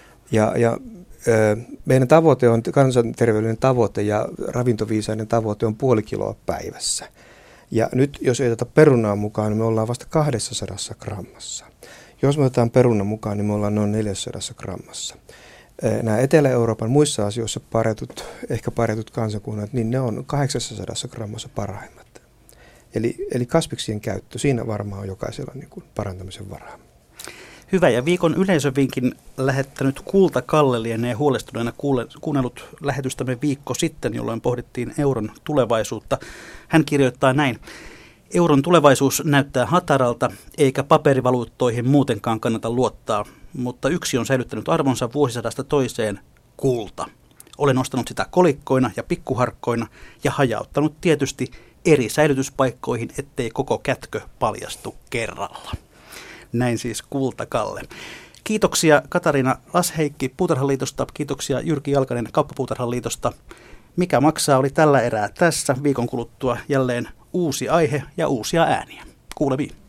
Meidän tavoite on, kansanterveydellinen tavoite ja ravintoviisainen tavoite on 0,5 kiloa päivässä. Ja nyt jos ei oteta perunaa mukaan, niin me ollaan vasta 200 grammassa. Jos me otetaan perunan mukaan, niin me ollaan noin 400 grammassa. Nämä Etelä-Euroopan muissa asioissa ehkä parjatut kansakunnat, niin ne on 800 grammassa parhaimmat. Eli kasviksien käyttö, siinä varmaan on jokaisella niin kuin parantamisen varaa. Hyvä, ja viikon yleisövinkin lähettänyt Kulta Kalle lienee huolestuneena kuunnellut lähetystämme viikko sitten, jolloin pohdittiin euron tulevaisuutta. Hän kirjoittaa näin: euron tulevaisuus näyttää hataralta, eikä paperivaluuttoihin muutenkaan kannata luottaa, mutta yksi on säilyttänyt arvonsa vuosisadasta toiseen: kulta. Olen ostanut sitä kolikkoina ja pikkuharkkoina ja hajauttanut tietysti eri säilytyspaikkoihin, ettei koko kätkö paljastu kerralla. Näin siis Kulta Kalle. Kiitoksia Katarina Lasheikki Puutarhaliitosta, kiitoksia Jyrki Jalkanen Kauppapuutarhaliitosta. Mikä maksaa oli tällä erää tässä. Viikon kuluttua jälleen uusi aihe ja uusia ääniä. Kuulemiin.